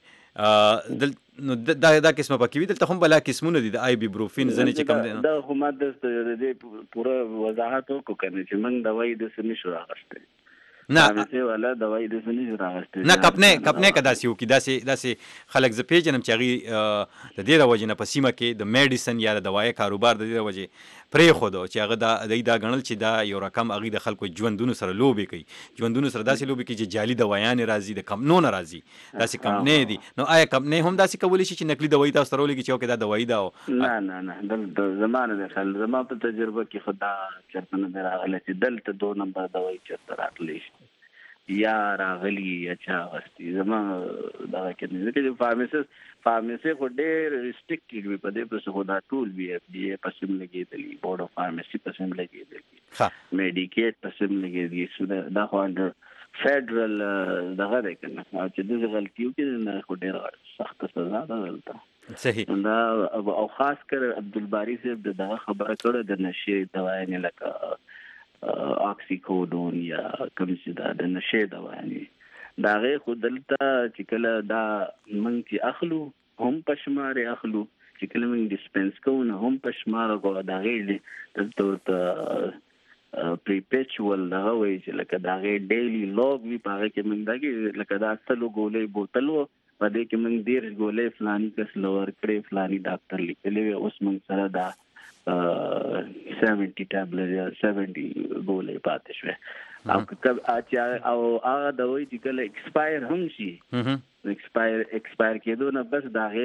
ګولۍ دل نو دا دا قسمه پکې وي، دلته هم بلا قسمونه دي د آی بي بروفین ځنې چې کم دي. دا خو ما د دې پوره وضاحت وکړو کنه چې موږ دوايي د سنې شو راغشته نه همیشه ولا دوايي د سنې شو راغشته نه کپنې کپنې کدا سی وکي داسې داسې خلک ز پیژنم چې هغه د دې د وجې نه په سیمه کې د میډیسن یا د دوايي کاروبار د دې د وجې پرې خو دو چې هغه دا دا غنل چې دا یو رقم هغه د خلکو ژوندونو سره لوبي کوي، ژوندونو سره داسې لوبي کوي چې جعلي دوايان راځي د کم نو نه راځي داسې کم نه دي. نو آیا کم نه هم داسې کولی شي چې نقلي دوايي تاسو سره ولګي چې اوکې دا دوايي دا نه نه نه د زمانه د خل زما په تجربه کې خدا چرته نه راغله چې دلته دو نمبر دوايي چرته راتلی یا راغلی یا چا واستي زما دا کې نه کې فارماسیست فارماسي خو ډېر ریسټریکټډ وي په دې په خو دا ټول وی اف ډي په سیم لګېدلی، بورډ اف فارماسي په سیم لګېدلی، میډیکیټ په سیم لګېدلی، دا خو انډر فیډرل دغه دی کنه چې دغه غلطیو کې نه خو ډېر سخت سزا ده دلته. صحیح. دا او خاص کر عبدالباري صاحب دغه خبره کړې د نشې دوايانې لکه اکسیکودون یا کوم چې دا د نشې دوايانې دا غي خو دلته چې کله دا موږ چې اخلو هم پښماره اخلو چې کله موږ ډیسپنس کوو نه هم پښماره غو دا غي دلته ورته پریپیچوال دا وایي چې لکه دا غي ډیلی لوګ وی پاره کې موږ دغه لکه دا سلو ګولې بوتلو په دې کې موږ ډیر ګولې فلاني کس لور کړې فلاني ډاکټر لیکلې اوس موږ سره دا سیونټي ټابلټ یا سیونټي ګولې پاتې شوې او کله چې او هغه د وایي چې کله ایکسپایر هم شي ایکسپایر ایکسپایر کېدو نه بس دا غي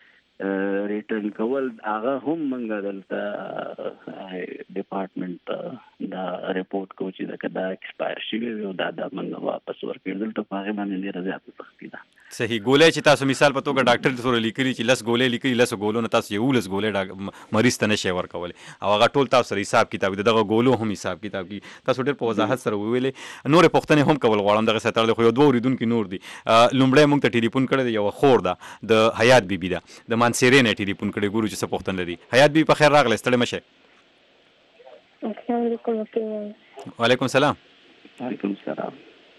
ریټرن کول هغه هم موږ دلته ډپارټمنټ دا ریپورت کوو چې دا کدا ایکسپایر شي او دا دا موږ واپس ورکړل دلته هغه باندې ډیره زیاته سختي ده. صحیح. ګولې چې تاسو مثال په توګه ډاکټر سره لیکلي چې لس ګولې لیکلي لس ګولو نه تاسو یو لس ګولې مریض ته نشي ورکول او هغه ټول تاسو سره حساب کتاب دغه ګولو هم حساب کتاب کی تاسو ډېر په وضاحت سره ویلې. نور پوښتنه هم کول غواړم دغه ستاره خو یو دوه ریدونکو نور دي. لومړی موږ ته ټلیفون کړی یو خور ده د حیات بیبي ده د مانسیرې نه ټلیفون کړی ګورو چې څه پوښتنه لري. حیات بیبي په خیر راغله ستړي مشه. السلام علیکم. وعلیکم السلام. وعلیکم السلام.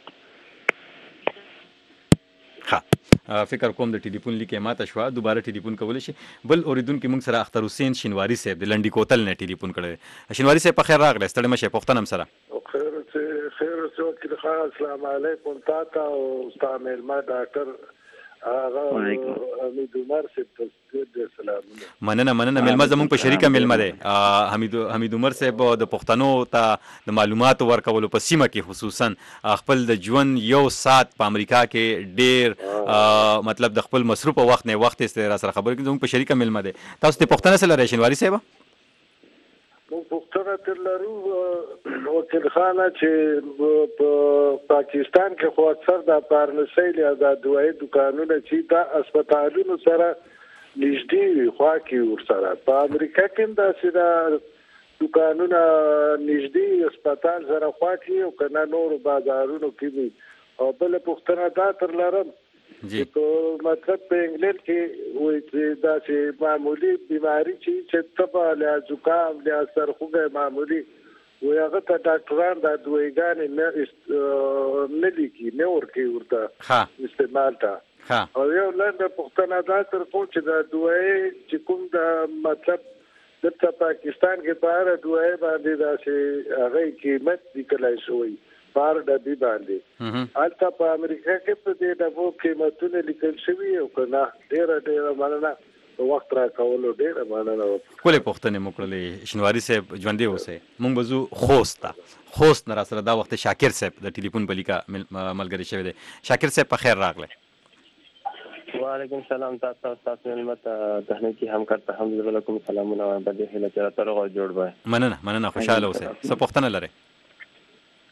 ها فکر کوم د ټلیفون لیکه ماته شو دوباره ټلیفون کول شي. بل اوریدونکو موږ سره اختر حسین شینواری صاحب د لنډی کوتل نه ټلیفون کړی. شینواری صاحب په خیر راغله ستړي مشه پوښتنه هم سره. خیر څه خیر څه کې خاص السلام علیکم تاته او استاد ملما ډاکټر هغه حمید عمر صاحب ته سلام. مننه مننه ملما زموږ په شریکه ملما ده حمید حمید عمر صاحب د پښتنو ته د معلوماتو ورکولو په سیمه کې خصوصا خپل د ژوند یو سات په امریکا کې ډیر مطلب د خپل مصروف وخت نه وخت است را سره خبرې کوي زموږ په شریکه ملما ده. تاسو ته پښتنه سره راشنواری صاحب موږ پښتنه تر لرو وکیل خانه چې په پاکستان کې خو اکثر د فارمسي یا د دوايي دکانونو چې دا هسپتالونو سره نږدې خوا کې ورسره په امریکا کې دا سره دکانونه نږدې هسپتال سره خوا کې او کنه نور بازارونو کې دي. او بل پښتنه دا تر لرم جی تو مطلب په انګلیسي کې وایي چې دا چې معمولی بیماری چې تبه له زکام له سرخوږه معمولی وي هغه ته ډاکټران دا دویګانې نه نه لیکي نه ورکي ورته استعمال تا او یو لنډه پښتنه دا تر کو چې دا دوی چې کوم دا مطلب د پاکستان کې بهر دوی باندې دا چې هغه قیمت لیکلای شوی بار د بي باندې البته په امریکا کې په دې ډول قیمتونه لیکل شوی او کنه ډیر ډیر مننه وخت را کولو ډیر مننه. کله پښتنه مکړلې شنواری صاحب ژوندې اوسه مونږ بزو خوستا خوست نه را سره دا وخت شاکر صاحب د ټلیفون بلیکا ملګری شوی دی. شاکر صاحب په خیر راغله. وعلیکم السلام تاسو تاسو ملمت تهنیتی هم کرتا الحمدلله کوم سلامونه بده هله تر تر غو جوړ وای. مننه مننه خوشاله اوسه. څه پښتنه لره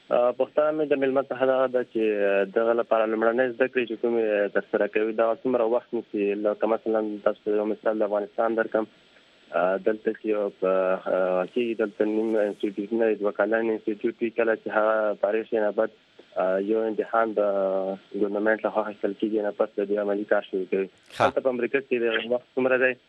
پښتانه مې د ملمت څخه دا چې دغه لپاره لمړنۍ زده کړې چې کومې ترسره کوي دا څومره وخت نیسي. لکه مثلا تاسو یو مثال د افغانستان درکم، دلته چې یو کې دلته نیم انسټیټیوټ نه د وکالان انسټیټیوټ کله چې هغه تاریخ نه بعد یو امتحان د ګورنمنت له خوا اخیستل کېږي نه پس د عملي کار شروع کوي. هلته په امریکا کې د وخت څومره دی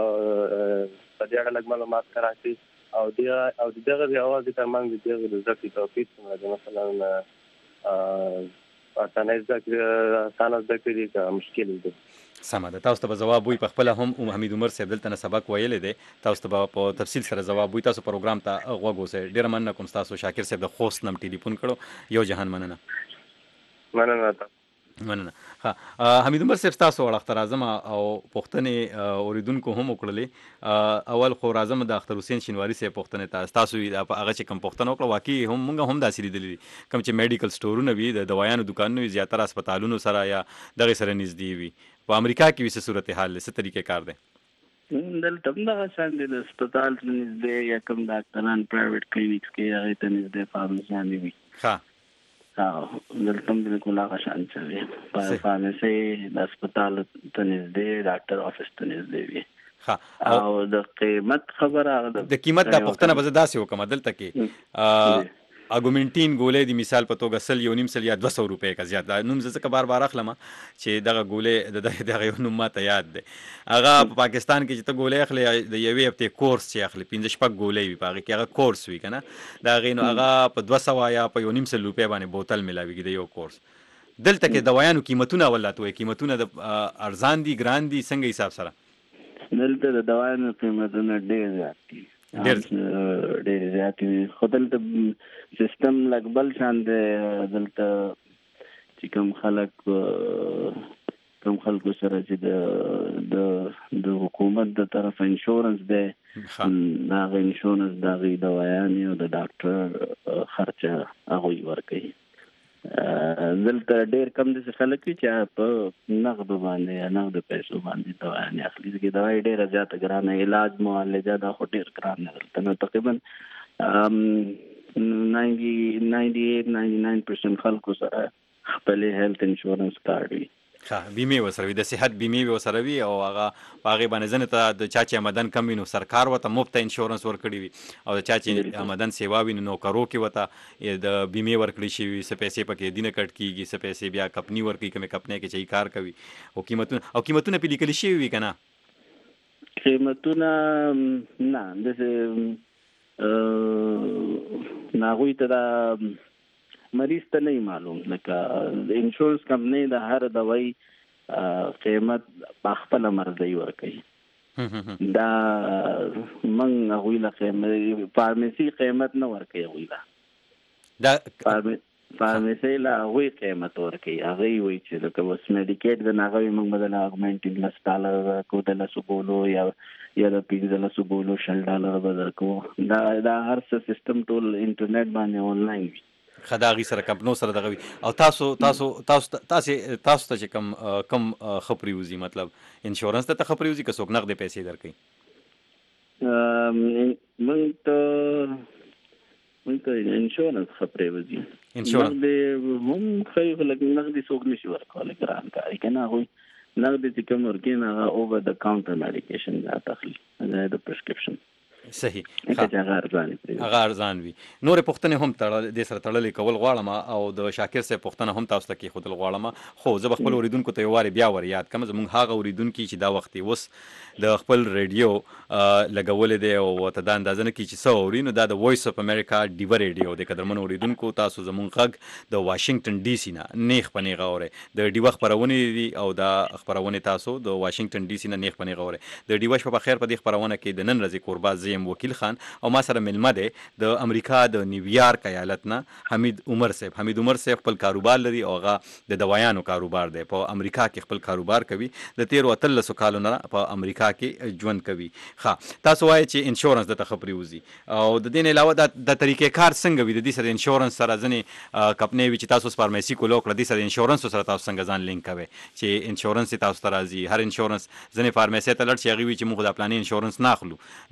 په دې اړه لږ معلومات راکړئ او دغه او دغه د اواز ترمنځ د دغه د زده کړې توپیر څومره دی. مثلا اسانه زده کړې اسانه زده کړې که مشکل دی. سمه ده. تاسو ته به ځواب وي په خپله هم حمید عمر صاحب دلته نه سبق ویلی دی، تاسو ته به په تفصیل سره ځواب وي. تاسو پروګرام ته غوږ اوسئ. ډېره مننه کوم ستاسو شاکر صاحب د خوست نه ټلیفون کړو. یو جهان مننه مننه مننه. ها حمید عمر صاحب تاسو وړ اختر اعظم او پښتنې اوریدونکو هم وکړلې. اول خو راځم د اختر حسین شینواری صاحب پښتنې ته تاسو هغه چې کوم پښتنه وکړه واقعي هم موږ هم داسې لیدلي کوم چې میډیکل سټورونه وي د دوايانو دکانونه وي زیاتره هسپتالونو سره یا دغه سره نږدې وي. په امریکا کې وي څه صورتحال څه طریقې کار دی؟ دلته هم دغه شان دی، د هسپتال ته نږدې یا کوم ډاکټران پرایویټ کلینیکس کې هغې ته نږدې فارمسیانې وي. ښه دلته هم بالکل هغه شان وي. فارمسي د هسپتال ته نږدې ډاکټر افیس ته نږدې وي. او د قیمت خبره د قیمت د پوښتنه به زه داسې وکړم دلته کې اګومنټین ګولې د مثال په توګه سل یو نیم سل یا دوه سوه روپۍ که زیات نوم زه ځکه بار بار اخلم چې دغه ګولې د دغه یو نوم ماته یاد دی. هغه په پاکستان کې چې ته ګولې اخلې د یوې هفتې کورس چې اخلي پنځه شپږ ګولې وي په هغې کې هغه کورس وي که نه د هغې نو هغه په دوه سوه یا په یو نیم سل روپۍ باندې بوتل میلاویږي د یو کورس. دلته کې دوايانو قیمتونه اول راته وایي قیمتونه د ارزان دي ګران دي څنګه حساب سره؟ دلته د دوايانو قیمتونه ډېر زیات دي ډېر ډېر زیات دي. خو دلته سیستم لږ بل شان دی. دلته چې کوم خلک کوم خلکو سره چې د د د حکومت د طرفه انشورنس دی د هغه انشورنس د هغې دوايانې او د ډاکټر خرچه هغوی ورکوي. دلته ډېر کم داسې خلک وي چې په نغدو باندې یا نغدو پیسو باندې دوايانې اخلي. ځکه دوايي ډېره زیاته ګرانه، علاج معالجه دا خو ډېر ګران دی دلته. نو تقریبا ناینټي ناینټي ایټ ناینټي ناین پرسنټ خلکو سره خپلې هیلث انشورنس کارډ وي. ښه بیمې ورسره وي، د صحت بیمې به ورسره وي او هغه په هغې باندې ځینې ته د چا چې آمدن کم وي نو سرکار ورته مفته انشورنس ورکړي وي او د چا چې آمدن سیوا وي نو نوکرو کې ورته د بیمې ورکړي شوي وي. څه پیسې پکې دینه کټ کېږي، څه پیسې بیا کمپني ورکوي کومې کمپنۍ کې چې کار کوي او قیمتونه او قیمتونه پرې لیکلي شوي وي که نه؟ قیمتونه نه داسې هغوی ته دا مریض ته نه معلوم. لکه د انشورنس کمپنۍ د هر دوايي قیمت په خپله مرضۍ ورکوي. دا موږ هغوی له فارمسي قیمت نه ورکوي. هغوی له فارمسي له هغوی قیمت ورکوي. هغوی وایي چې لکه اوس میډیکیټ د هغه وي موږ به د اګمنټین لس ډالر درکوو، د لسو ګولو یا یا د پنځه لسو ګولو شل ډالره به درکوو. دا دا هر څه سیستم ټول انټرنیټ باندې آنلاین وي. ښه د هغې سره کمپنو سره دغه وي. او تاسو تاسو تاسو تاسې تاسو ته چې کوم کم ښه پرېوځي مطلب انشورنس ته ښه پرېوځي که څوک نغدې پیسې درکوي؟ موږ ته موږ ته انشورنس ښه پرېوځي. نغدې هم ښه خو لکه نغدې څوک نه شي ورکولی ګران کار یې که نه. هغوی نغدې چې کوم ورکوي نو هغه اوور د کاونټر میډیکیشن زیات اخلي د پرسکرپشن. صحیح هغه ارزان وي هغه ارزان وي. نورې پوښتنې هم دې سره تړلې کول غواړم او د شاکر صاحب پوښتنه هم تاسو ته کېښودل غواړم. خو زه به خپل اورېدونکو ته یو وارې بیا ور یاد کړم. زموږ هغه اورېدونکي چې دا وخت یې اوس د خپل ریډیو لګولی دی او ورته دا اندازه نه کړي چې څه اوري، نو دا د وایس اف امریکا ډیوه ریډیو دی. قدرمنو اورېدونکو تاسو زموږ غږ د واشنګټن ډي سي نه نیغ په نیغه اورئ. د ډیوه خپرونې دي او دا خپرونې تاسو د واشنګټن ډي سي نه نیغ په نیغه اورئ. د ډیوه شپه بخیر په دې خپرونه کې د نن ورځې کوربه زه یم وکیل خان او ما سره ملمه دی د امریکا د نیویارک ایالت نه حمید عمر صاحب. حمید عمر صاحب خپل کاروبار لري او هغه د دوايانو کاروبار دی. په امریکا کې خپل کاروبار کوي. د تیرو اتلسو کالو نه په امریکا کې ژوند کوي. ښه تاسو وایئ چې انشورنس دته ښه پرېوځي او د دې نه علاوه دا د طریقې کار څنګه وي د دې سره انشورنس سره ځینې کمپنۍ وي چې تاسو فارمسي کولو کړه دې سره انشورنس سره تاسو څنګه ځان لینک کوئ چې انشورنس تاسو ته راځي؟ هر انشورنس ځینې فارمسي ته لړ چې هغې وي چې موږ د پلاني انشورنس نه اخلو، دا پلاني نو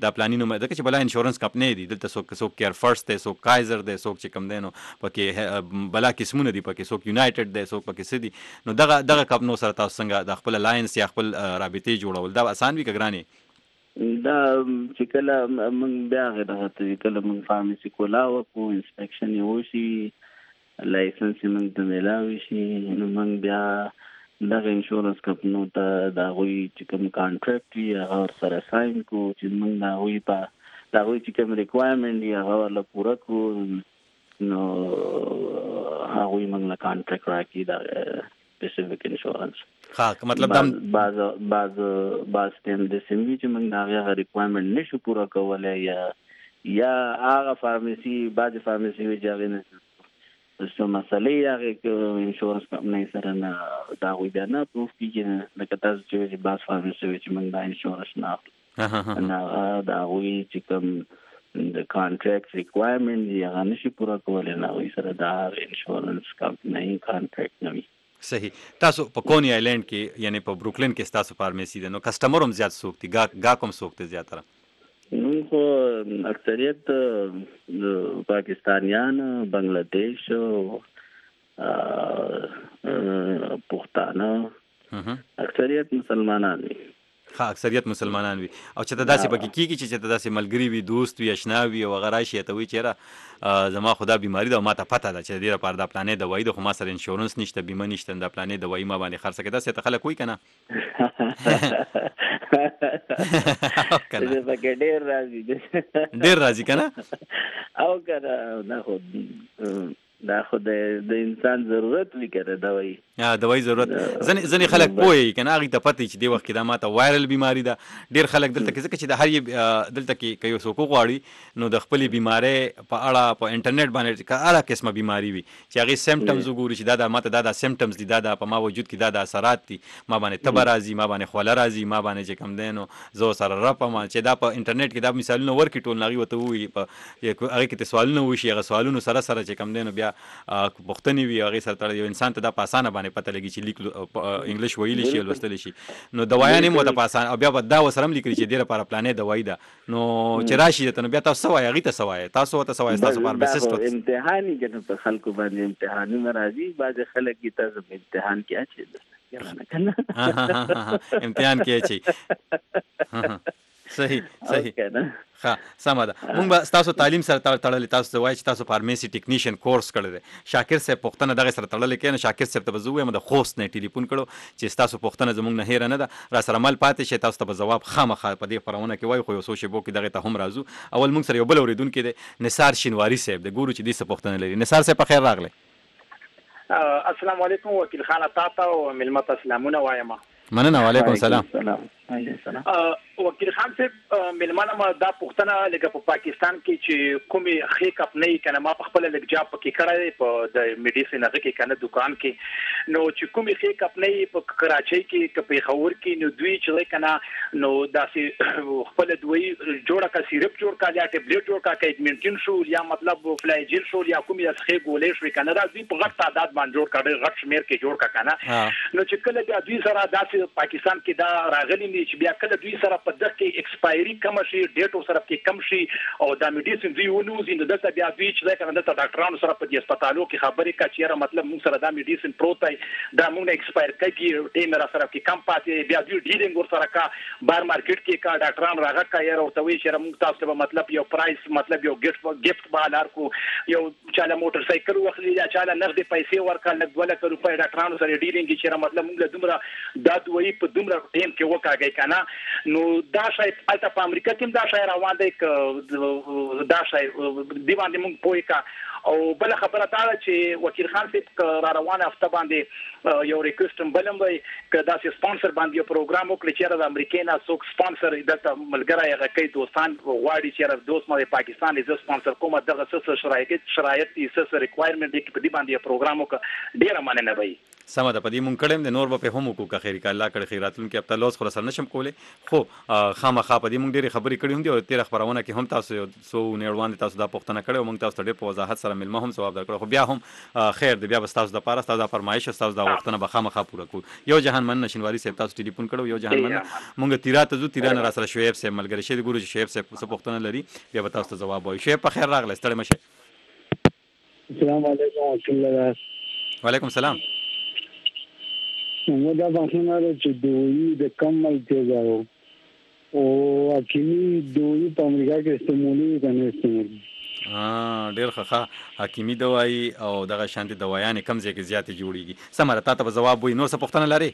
د دغه چې بلا انشورنس کمپنی دي دلته څوک څوک کیر فرست دی څوک کایزر دی څوک چې کم دی نو پکې بلا قسمونه دي پکې څوک یونایټډ دی څوک پکې څه دي نو دغه دغه کمپنو سره تاسو څنګه د خپل الاینس یا خپل رابطې جوړول دا آسان وي که ګرانې دا چې کله موږ بیا هغه ته کله موږ فارمسي کولا وکړو انسپیکشن یې وشي لایسنس یې موږ ته میلاوي شي نو موږ بیا دغه انشورنس کمپنو ته د هغوی چې کوم کانټریکټ وي هغه ورسره ساین کړو چې موږ د هغوی په د هغوی چې کوم ریکوایرمنټ وي هغه ورله پوره کړو نو هغوی موږ له کانټریکټ راکړي د سپیسیفیک انشورنس ها مطلب دا بعض بعض بعض ټیم د سیموي چې موږ د هغه ریکوایرمنټ نشو پوره کولی یا یا هغه فارمسي بعضې فارمسي وي چې هغې نه څه مسلې هغې انشورنس کمپنۍ سره نه د هغوی بیا نه پروف کېږي لکه تاسو چې وایي چې بعض فارمسي وي چې موږ دا انشورنس نه اخلو نو هغه د هغوی چې کوم د کانټریکټ ریکوایرمنټ دي هغه نشي پوره کولی نو هغوی سره د هغې انشورنس کمپنۍ کانټریکټ نه وي صحیح تاسو په کونی آیلینډ کې یعنی په بروکلین کې تاسو فارمیسي ده نو کسٹمر هم زیات څوک دي گا گا کوم څوک دي زیاتره نو خو اکثریت پاکستانیان بنگلاديش پښتانه اکثریت مسلمانان دي ها اکثریت مسلمانان وي او چې ته داسې پکې کېږي چې ته داسې ملګري وي دوست وي اشنا وي او هغه راشي ته وایي چېره زما خو دا بیماري ده او ما ته پته ده چې د دې لپاره دا پلانې دوایي ده خو ما سره انشورنس نشته بیمه نشته دا پلانې دوایي ما باندې خرڅه کړه داسې ته خلک وایي که نه ډېر راځي ډېر راځي که نه او که نه دا خو دا خو د انسان ضرورت وي که نه دوایي دوایي ضرورت ځینې ځینې خلک پوهېږي که نه هغوی ته پته چې دې وخت کې دا ما ته وایرل بیماري ده ډېر خلک دلته کې ځکه چې د هر یو دلته کې که یو څوک وغواړي نو د خپلې بیمارۍ په اړه په انټرنیټ باندې که هره قسمه بیماري وي چې هغې سیمټمز وګوري چې دا د ما ته دا دا سیمټمز دي دا د په ما وجود کې دا د اثرات دي ما باندې تبه راځي ما باندې خوله راځي ما باندې چې کوم دی نو زه ورسره رپم چې دا په انټرنیټ کې دا مثالونه ورکړي ټول نو هغوی ورته ووایي په هغې کې ته سوالونه وشي هغه سوالونو سره سره چې کوم دی نو بیا پوښتنې وي هغې سره تړلې یو انسان ته دا په اسانه باندې پته لګي چې لیک انګلیش ویلی شي لوستلی شي نو دوایان هم ورته په اسانه او بیا به دا ورسره هم لیکلي چې دې لپاره پلانې دوایي ده نو چې راشي درته نو بیا تاسو څه وایي هغوی ته څه وایي تاسو ورته څه وایي ستاسو فارمسیسټ امتحان یې که نه په خلکو باندې امتحانونه راځي بعضې خلک یې تاسو په امتحان کې اچوي امتحان کې اچوي صحیح صحیح ها سمه ده مونږ به ستاسو تعلیم سره تړلې تاسو ته وایي چې تاسو فارمیسي ټیکنیشن کورس کړی دی شاکر صاحب پوښتنه دغې سره تړلې کوي نو شاکر صاحب ته به زه ووایم د خوست نه یې ټلیفون کړو چې ستاسو پوښتنه زموږ نه هېره نه ده را سره مل پاتې شي تاسو ته به ځواب خامخا په دې خپرونه کې وایو خو یو څو شیبو کې دغې ته هم راځو اول مونږ سره یو بل اورېدونکی دی نثار شینواري صاحب دی ګورو چې دې څه پوښتنه لري نثار صاحب په خیر راغلی السلام علیکم وکیل خانه تا ته او مېلمه ته سلامونه وایم مننه وعلیکم السلام وکیل خان صاحب مېلمانه ما دا پوښتنه لکه په پاکستان کې چې کومې ښې کمپنۍ که نه ما په خپله لږ جاب پکې کړی دی په د میډیسن هغه کې که نه دوکان کې نو چې کومې ښې کمپنۍ په کراچۍ کې که پېښور کې نو دوی چې دی که نه نو داسې خپله دوی جوړه کړه سیرپ جوړ کړه یا ټبلیټ جوړ کړه که ایګمنټین شو یا مطلب فلایجیل شو یا کومې داسې ښې ګولۍ شوې که نه دا دوی په غټ تعداد باندې جوړ کړه غټ شمېر کې جوړ کړه که نه نو چې کله بیا دوی سره داسې پاکستان کې دا راغلي دي چې بیا کله دوی سره په دغه کې ایکسپایري کم شي ډیټ سره کې کم شي او دا میډیسن دوی ونوزي نو دلته بیا دوی چې دا کنه دلته ډاکټرانو سره په دې هسپتالو کې خبرې کوي چې مطلب موږ سره دا میډیسن پروت دی دا موږ نه ایکسپایر کوي ټیم را سره کې کم پاتې بیا دوی ډیلینګ ور سره کا بار مارکیټ کې کا ډاکټران راغه کوي او ته وی چې موږ تاسو ته مطلب یو پرایس مطلب یو ګفت ګفت بالار کو یو چاله موټر سایکل واخلي یا چاله نغدي پیسې ورکړل لږ دوه لک روپۍ ډاکټرانو سره ډیلینګ چې مطلب موږ دومره دا دوی په دومره ټیم کې وکاږي کنه نو دا شاید البته په امریکا کې دا شاید روان دی دا شاید دی باندې موږ پوي کا او بل خبره دا چې وکیل خان صاحب را روانه هفته باندې یو ریکوست بلم وي ک دا چې سپانسر باندې یو پروګرام وکړي چې د امریکا نه څوک سپانسر دلته ملګری هغه کوي دوستان غواړي چې دوست مې پاکستان یې سپانسر کوم دغه څه شرایط شرایط یې څه ریکوایرمنټ دي په دې باندې یو پروګرام وکړي ډیره مننه وي سمه ده په دې مونږ کړی د نور به په هم وکړو که خیر که الله کړی خیر راتلونکي هفته لوز خو سره نشم کولی خو خامخا په دې مونږ ډېرې خبرې کړې هم دي او تېره خپرونه کې هم تاسو څو نیړوان تاسو دا پوښتنه کړې او مونږ تاسو ته ډېر په وضاحت سره سره ملما هم ثواب درکړو خو بیا هم خیر دی بیا به ستاسو د پاره ستاسو د فرمایش ستاسو د وختونه به خامخا پوره کړو یو جهان من نشینواری صاحب تاسو ټلیفون کړو یو جهان من مونږ تیرا ته زو تیرا نه را سره شعیب صاحب ملګری شه ګورو شعیب صاحب څه پوښتنه لري بیا به تاسو ته جواب وایي شعیب په خیر راغلی ستړی مشه السلام علیکم ورحمۃ اللہ. وعلیکم السلام. مو دا بحثونه چې دوی د کم ملتیا او حکیمي دوی په امریکا کې استعمالي کنه استعمالي ا ډیر ښه حکیمي دوايي او دغه شانتي دوايان کم ځای کې زیاتې جوړیږي سمره تاسو به جواب وي نو څه پوښتنه لري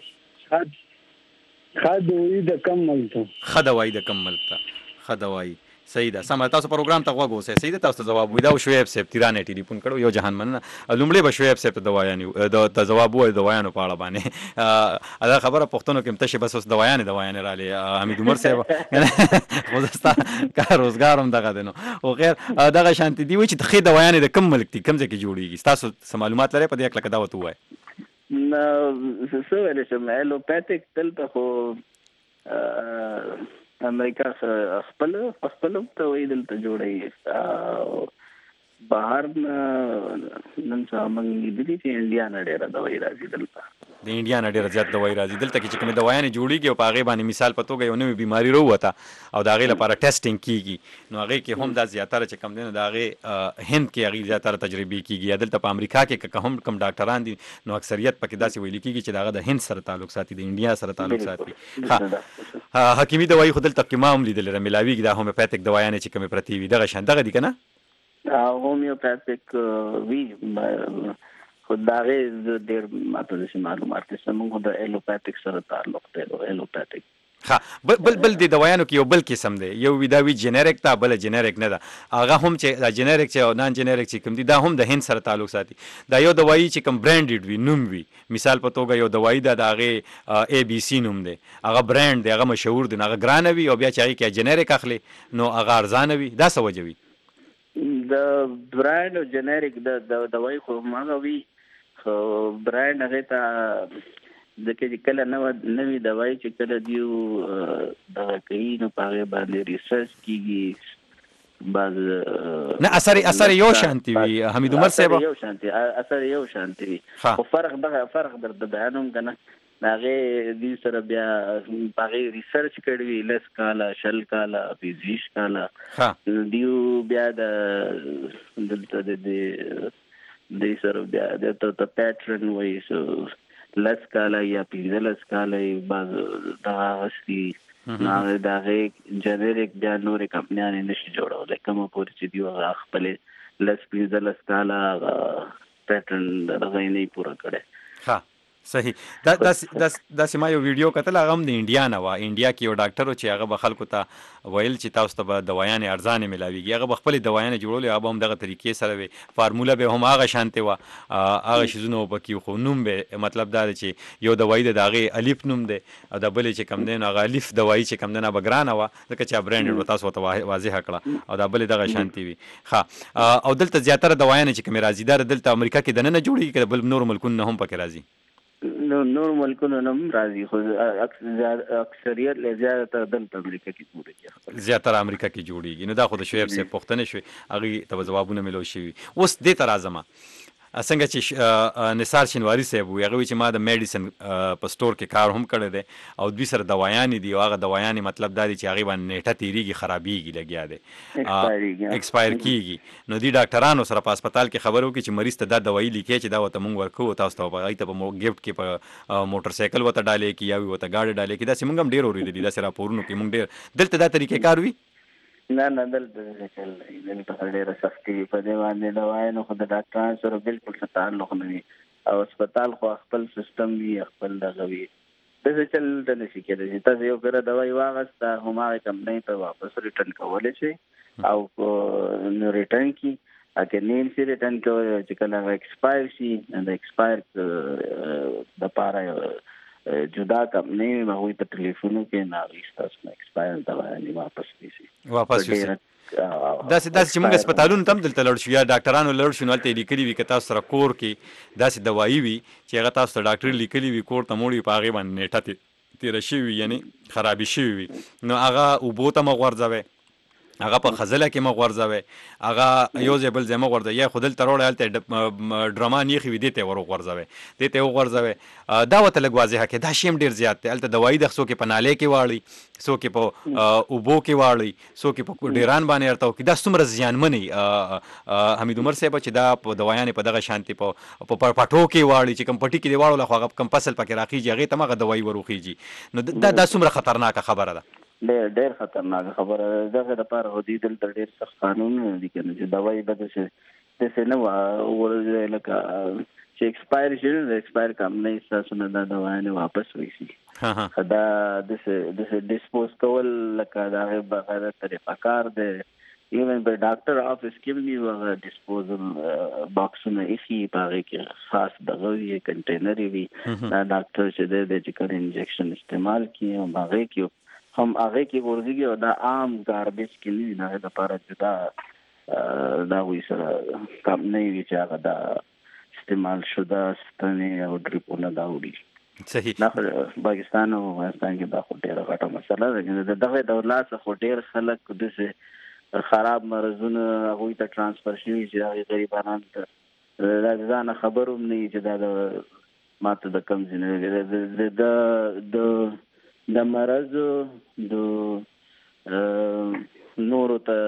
ښه دوی د کم ملتیا ښه دوايي د کم ملتیا ښه دوايي صحیح ده سمه تاسو پروګرام ته غوږ اوسئ صحیح ده تاسو جواب وي دا شعیب صاحب تیرانه ټلیفون کړو یو جهان من لومړی به شعیب صاحب ته دوايان د جواب وای دوايانو په اړه باندې دا خبره پښتنو کې متشه بس اوس دوايان دوايان را لې حمید عمر صاحب خوستا کار روزګار هم دغه دنو او غیر دغه شانتي دی و چې تخې دوايان د کم ملک دي کم ځکه جوړیږي تاسو سم معلومات لري په دې کې لکه دا وته وای نو څه ویل شم الوپاتیک تل ته امریکا خپل خپل ته وی دلته جوړي بهر نن سامن دي چې انډیا نه ډیره دوايي راځي دلته د انډیا نه ډیره زیات دوايي راځي دلته کې چې کومه دوايان جوړیږي او په هغه باندې مثال په توګه یو نوې بیماری وروته او د هغه لپاره ټیسټینګ کیږي نو هغه کې هم دا زیاتره چې کم دي د هغه هند کې هغه زیاتره تجربه کیږي دلته په امریکا کې کوم کم ډاکټران دي نو اکثریت پکې داسې ویل کیږي چې دغه د هند سره تعلق ساتي د انډیا سره تعلق ساتي ها حکیمي دوايي خو دلته کې ما هم لیدل ملاویږي د هومیوپاتیک دوايان چې کومه پرتی وي دغه شان دغه دي کنه هومیوپاتیک وی خدای ډیر ماته د معلومات سمون د الوپاتیک سره تعلق دی الوپاتیک ها بل بل د دوايانو کې یو بل قسم دی یو ویداوی جنریک تا بل جنریک نه ده هغه هم چې دا جنریک چې او نان جنریک چې کوم دي دا هم د هند سره تعلق ساتي دا یو دوايي چې کوم برانډډ وي نوم وي مثال په توګه یو دوايي دا د هغه ای بي سي نوم دی هغه برانډ دی هغه مشهور دی هغه ګران وي او بیا چې هغه کې جنریک اخلي نو هغه ارزان وي دا څه وجه وي د برانډ او جنریک د دوايي خو ماغه وي خو برانډ هغه ته ځکه چې کله نو نوې دوايي چې کله دیو دا کوي نو په هغه باندې ریسرچ کیږي بعض نه اثر اثر یو شانتي وي حمید عمر صاحب یو شانتي اثر یو شانتي وي خو فرق دغه فرق در د بیانوم کنه هغه دې سره بیا هغه ریسرچ کړی لس کاله شل کاله فزیش کاله دیو بیا د دلته د دې سره بیا د ته پیټرن وایي سو لس کاله یا پنځلس کاله بعض دا غستی نه دا غي جنریک بیا نورې کمپنیانې نشي جوړولای کوم پورې چې دی هغه خپل لس پنځلس کاله پیټرن دغه نه پوره کړي ها صحیح دا دا دا سما یو ویډیو کتل هغه د انډیا نه و انډیا کې یو ډاکټر چې هغه به خلکو ته ویل چې تاسو ته به دوايان ارزانه ملاويږي هغه به خپل دوايان جوړول هغه هم دغه طریقې سره وي فارموله به هم هغه شانته و هغه شیزونه وبکی خو نوم به مطلب دا چې یو دوايي د هغه الف نوم دی او د بل چې کم دین هغه الف دوايي چې کم دینه بګرانه و ځکه چې برانډ و تاسو ته واضح کړه او د بل دغه شانتي وي ها او دلته زیاتره دوايان چې کوم راځي دا دلته امریکا کې دنه جوړیږي بل نور ملکونه هم پکې راځي نو نور ملکونو نم راځي خو اکثریت له زیاتره دلته امریکا کې جوړیږي زیاتره امریکا کې جوړیږي نو دا خو د شعیب صاحب پوښتنه شوی هغه ته جوابونه ملو شي اوس دې تر اعظم څنګه چې نثار شینواری صاحب وي هغه چې ما د میډیسن په سٹور کې کار هم کړی دی او دوی سره دوايان دي او هغه دوايان مطلب دا دي چې هغه باندې نیټه تیریږي خرابېږي لګیا دي ایکسپایر کیږي نو دی ډاکټرانو سره په هسپتال کې خبرو کې چې مریض ته دا دوايي لیکي چې دا وته مونږ ورکو تاسو ته هغه ته په گیفت کې په موټر سایکل وته ډالې کې یا وته گاډي ډالې کې دا سیمنګ هم ډیر اورېدل دا سره پورونو کې مونږ ډیر دلته دا طریقې کار وي نه نه دلته چل دلته ډیره سختي په دې باندې دوايي نو خو د ډاکټرانو سره بالکل څه تعلق نه وي او هسپتال خو خپل سیستم وي خپل دغه وي څه چل د نشي کېدای تاسو یو کړه دوايي واغسته هماغه کمپنۍ ته واپس ریټرن کولای شي او نو ریټرن کی اګه نیم سي ریټرن کوي چې کله ایکسپایر شي د ایکسپایر د پاره جدا کمپنۍ هغه په ټلیفون کې نه وستاسو ایکسپایر دوايي واپس کیږي واپس وي دا سې دا چې موږ هسپتالونو تم دلته لړ شو یا ډاکټرانو لړ شو نو ته لیکلي وي که تاسو سره کور کې دا سې دوايي وي چې هغه تاسو ته ډاکټر لیکلي وي کور ته موړي په هغه باندې نیټه تیر شي وي یعنی خرابې شي وي نو هغه وبو ته مغورځوي هغه په خزله کې مغورځوي هغه یو ځای بل ځای مغورځوي یا خو دلته روړی هلته ډرما نیخي وي دې ته یې ور وغورځوي دې ته یې وغورځوي دا ورته لږ واضحه کړي دا شی هم ډېر زیات دی هلته دوایي ده څوک یې په نالۍ کې واړوي څوک یې په اوبو کې واړوي څوک یې په ډیران باندې ورته وکړي دا څومره زیانمن حمید عمر صاحب چې دا په دوایانې په دغه شانتي په پټو کې واړوي چې کوم پټي کې دې واړوله خو هغه کوم فصل پکې راخیږي هغې ته هم هغه دوایي ور وخیږي نو دا دا څومره خطرناکه خبره ده ډېر ډېر خطرناک خبره ده دغه دپاره خو دوی دلته ډېر سخت قانونونه دي که نه چې دوایي به داسې داسې نه وه لکه چې ایکسپایر شي د ایکسپایر کمپنۍ ستاسو نه دا دوایانې واپس ویسي دا داسې داسې ډسپوز کول لکه د هغې بغیر طریقه کار دی ایون په ډاکټر آفس کې هم دي هغه ډسپوزل باکسونه ایښي په هغې کې خاص دغه وي کنټینر وي دا ډاکټر چې دی دی چې کله انجکشن استعمال کړي هم هغې کې هم هغې کې ورځيږي او دا عام ګاربیج کې نه وي د هغې دپاره جدا د هغوی سره کمپنۍ وي چې هغه دا استعمال شده ستنې او ډریپونه دا وړي صحیح دا پاکستان او افغانستان کې دا خو ډېره غټه مسله ده د دغې دولت څخه خو ډېر خلک داسې خراب مرضونه هغوی ته ټرانسفر شوي چې هغې غریبانان ته دا د ځانه خبر هم نه وي چې دا د ما ته د کوم ځای نه د د مرضو د نورو ته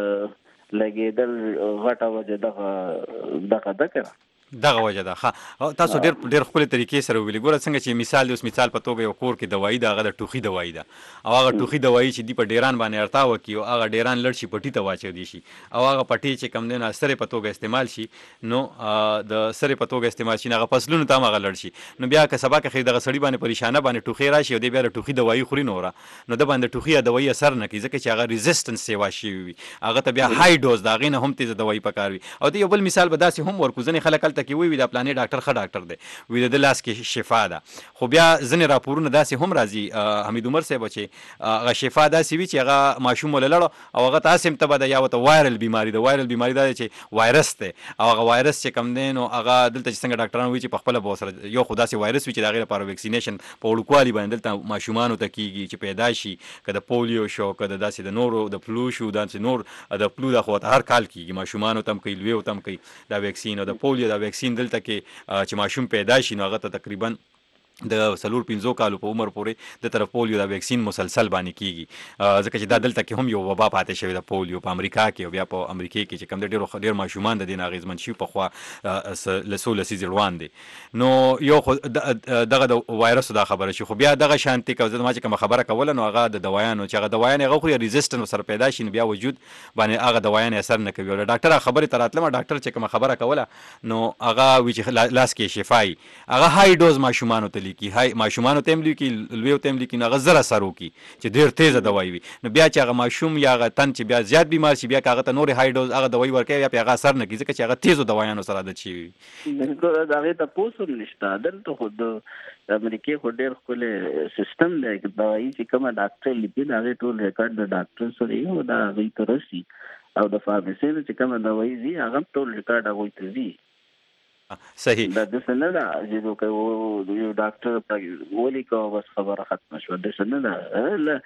لګېدل غټه وجه دغه دغه ده که دغه وجه ده ښه تاسو ډېر ډېر ښکلې طریقې سره وویلې ګوره څنګه چې مثال دی اوس مثال په توګه یو کور کې دوایي ده هغه د ټوخي دوایي ده او هغه ټوخي دوایي چې دوی په ډیران باندې ارتاوه کړي او هغه ډیران لړ شي پټي ته واچودي شي او هغه پټي چې کوم دی نو سرې په توګه استعمال شي نو د سرې په توګه استعمال شي هغه فصلونو ته هم هغه لړ شي نو بیا که سبا که دغه سړي باندې پریشانه باندې ټوخی راشي او دی بیا د ټوخي دوایي خوري نوره نو د باندې ټوخي دوایي اثر نه کوي ځکه چې هغه ریزسټنس سیوا شوي وي هغه ته بیا های ډوز د هغې نه هم تیزه دوایي پکار وي او د یو بل مثال به داسې هم ورکړو ځینې خلک هلته کې ووي دا پلانې ډاکټر ښه ډاکټر دی وي د لاس کې شفا ده خو بیا ځینې راپورونه داسې هم راځي حمید عمر صاحب چې هغه شفا داسې وي چې هغه ماشوم ولې لړو او هغه ته هسې هم تبه ده یا ورته وایرل بیماري ده وایرل بیماري دا ده چې وایرس دی او هغه وایرس چې کوم دی نو هغه دلته چې څنګه ډاکټران وایي چې په خپله به ورسره یو خو داسې وایرس وي چې د هغې لپاره ویکسینیشن په وړوکوالي باندې دلته ماشومانو ته کېږي چې پیدا شي که د پولیو شو که د داسې د نورو د فلو شو داسې نور د فلو دا خو هر کال کېږي ماشومانو ته هم کوي لویو ته هم کوي دا ویکسین او د پولیو دا ویکسین دلته کې چې ماشوم پیدا شي نو هغه ته تقریبا د څلور پنځو کالو په عمر پورې د طرف پولیو دا ویکسین مسلسل باندې کیږي ځکه چې دا دلته کې هم یو وبا پاتې شوی د پولیو په امریکا کې او بیا په امریکا کې چې کوم د ډېرو ډېر ماشومان د دې نه اغېزمن شوي پخوا له څو لسیزې روان دي نو یو خو دغه د وایرسو دا خبره شي خو بیا دغه شانتي که زه ما چې کومه خبره کوله نو هغه د دوایانو چې هغه دوایان هغه خوري ریزسټنس سره پیدا شي نو بیا وجود باندې هغه دوایان اثر نه کوي او د ډاکټر خبرې ته راتلم ډاکټر چې کومه خبره کوله نو هغه وي چې لاس کې شفایي هغه های ډوز ماشومانو ته لیکي های ماشومان ماشومانو ته هم لیکي لویو ته هم لیکي نو هغه زر اثر وکړي چې ډېر تیزه دوایي وي نو بیا چې هغه ماشوم یا هغه تن چې بیا زیات بیمار شي بیا که هغه ته نورې های ډوز هغه دوایي ورکوي بیا پې هغه اثر نه کوي ځکه چې هغه تیزو دوایانو سره عادت شوي وي بالکل د هغې تپوس هم نشته دلته خو د امریکې خو ډېر ښکلی سیسټم دی دوایي چې کومه ډاکټر لیکي د هغې ټول ریکارډ د ډاکټر سره وي او دا هغوی ته رسي او د فارمسۍ نه چې کومه دوایي ځي هغه هم ټول ریکارډ هغوی ته ځي صحیح دا داسې نه ده چې یو ډاکټر ولیکه او بس خبره ختمه شوه داسې نه ده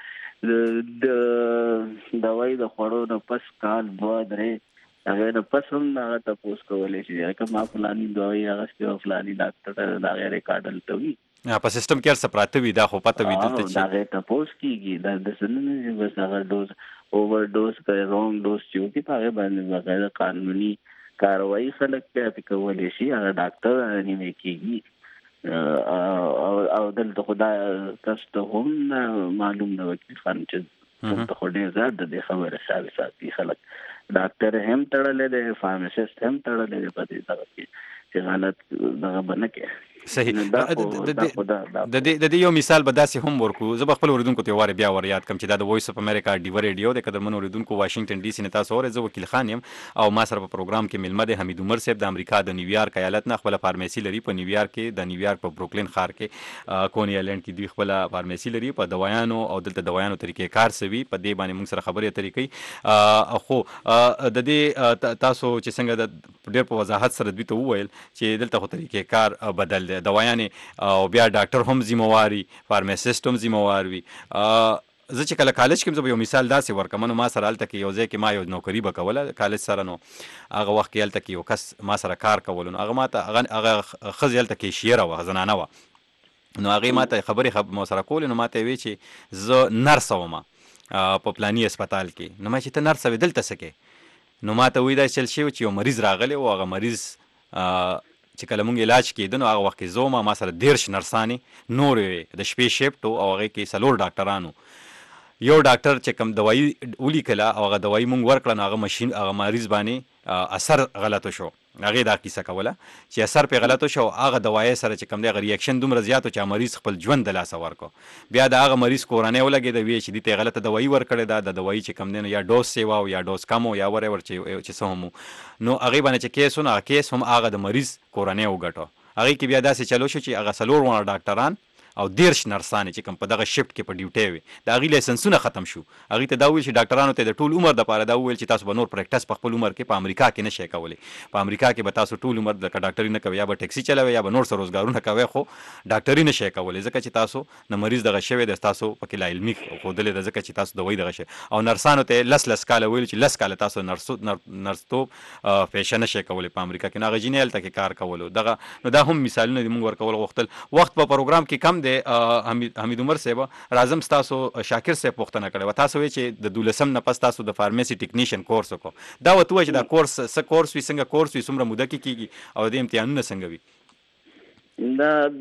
د دوایي د خوړو نه پس کال دوه درې هغې نه پس هم هغه تپوس کولی شي که ما فلاني دوایي اخیستې وه فلاني ډاکټر ته د هغې ریکارډ هلته وي په سیسټم کې هر څه پراته وي دا خو پته وي دلته چې د هغې تپوس کېږي دا داسې نه ده چې بس هغه ډوز اوور ډوز که رونګ ډوز چې وکړي په هغې باندې بغیر قانوني کاروایی خلک بیا پې کولی شي هغه ډاکټر نیمې کېږي او دلته خو دا تاسو ته هم معلوم نه وکیل خان چې دلته خو ډېر زیات د دې خبرې ساوي ساتي خلک ډاکټر هم تړلی دی فارمسست هم تړلی دی په دې دغه کې چې غلط دغه به نه کوي صحیح د دې یو مثال به داسې هم ورکړو زه به خپل اورېدونکو ته یو وارې بیا ور یاد کړم چې دا د وایس اف امریکا ډیوه ریډیو دی قدرمن اورېدونکو واشنګټن ډي سي نه تاسو اورئ زه وکیل خان یم او ما سره په پروګرام کې میلمه دی حمید عمر صاحب د امریکا د نیویارک ایالت نه خپله فارمیسي لري په نیویارک کې د نیویارک په بروکلین ښار کې کونی آیلینډ کې دوی خپله فارمیسي لري په دوایانو او دلته دوایانو طریقې کار سوي په دې باندې موږ سره خبرې اترې کوي خو د دې تاسو چې څنګه د ډېر په وضاحت سره دوی ته وویل چې دلته خو طریقې کار بدل دی دوایانې او بیا ډاکټر هم ذمہوار وي فارمسست هم ذمہوار وي زه چې کله کالج کې زه یو مثال داسې ورکم نو ما سره هلته کې یو ځای کې ما یو نوکري به کوله کالج سره نو هغه وخت کې هلته کې یو کس ما سره کار کولو نو هغه ما ته هغه ښځې هلته کې شیره وه زنانه وه نو هغې ما ته خبرې مو سره کولې نو ما ته یې وی چې زه نرسه وم په پلاني هسپتال کې نو ما چې ته نرسه وې دلته څه کې نو ما ته وایي دا چل شوي چې یو مریض راغلی و هغه مریض چې کله مونږ علاج کېده نو هغه وخت کې زه وم ما سره دیرش نرسانې نورې وې د شپې شفټ و او هغې کې څلور ډاکټرانو یو ډاکټر چې کوم دوایي ولیکله او هغه دوایي مونږ ورکړه نو هغه مشین هغه مریض باندې اثر غلطو شو هغې دا کیسه کوله چې اثر پې غلطو شو هغه دوایي سره چې کوم دی هغه ریاکشن دومره زیات و چې مریض خپل ژوند د لاسه ورکړو بیا د هغه مریض کورنۍ ولګېده ویې چې دې ته یې غلطه دوایي ورکړې ده د دوایي چې کوم دی نو یا ډوز سیوا او یا ډوز کم و یا ورور چې چې څه هم نو هغې باندې چې کیس و نو هغه کیس هم هغه د مریض کورنۍ وګټو هغې کې بیا داسې چلو شو چې هغه څلور واړه ډاکټران او دیرش نرسانې چې کوم په دغه شفټ کې په ډیوټۍ وي د هغې لایسنسونه ختم شو هغې ته دا وویل چې ډاکټرانو ته د ټول عمر دپاره دا وویل چې تاسو به نور پریکټس په خپل عمر کې په امریکا کې نه شئ کولی په امریکا کې به تاسو ټول عمر لکه ډاکټري نه کوئ یا به ټیکسي چلوئ یا به نور څه روزګارونه کوئ خو ډاکټري نه شئ کولی ځکه چې تاسو د مریض دغه شوی دی تاسو پکې لا علمي ښودلې ده ځکه چې تاسو دوایي دغه شی او نرسانو ته لس لس کاله ویل چې لس کاله تاسو نرستوب پیشه نه شئ کولی په امریکا کې نو هغه جینې هلته کې کار کولو دغه نو دا هم مثالونه دي موږ ورکول غوښتل وخت په پروګرام کې کم دی حمید عمر صاحب راځم ستاسو شاکر صاحب پوښتنه کړې وه تاسو وایئ چې د دولسم نه پس تاسو د فارمیسي ټیکنیشن کورس وکړو دا ورته ووایه چې دا کورس څه کورس وي څنګه کورس وي څومره موده کې کېږي او د امتحانونه څنګه وي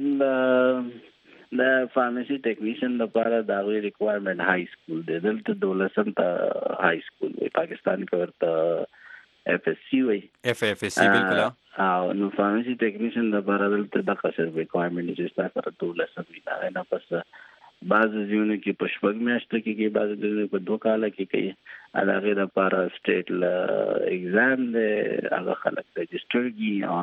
دا د فارمیسي ټیکنیشن لپاره د هغوی ریکوایرمنټ های سکول دی دلته دولسم ته های سکول وي پاکستان کې ورته اف ایس سی وایي اف اف ایس سی بالکل او نو فارمیسي ټیکنیشن لپاره دلته دغه څه ریکوایرمنټ چې ستا سره دولسم وي د هغې نه پس بعض ځایونو کې په شپږ میاشتو کې کوي بعض ځایونو په دوه کاله کې کوي د هغې دپاره سټیټ اګزام دی هغه خلک رجسټر کړي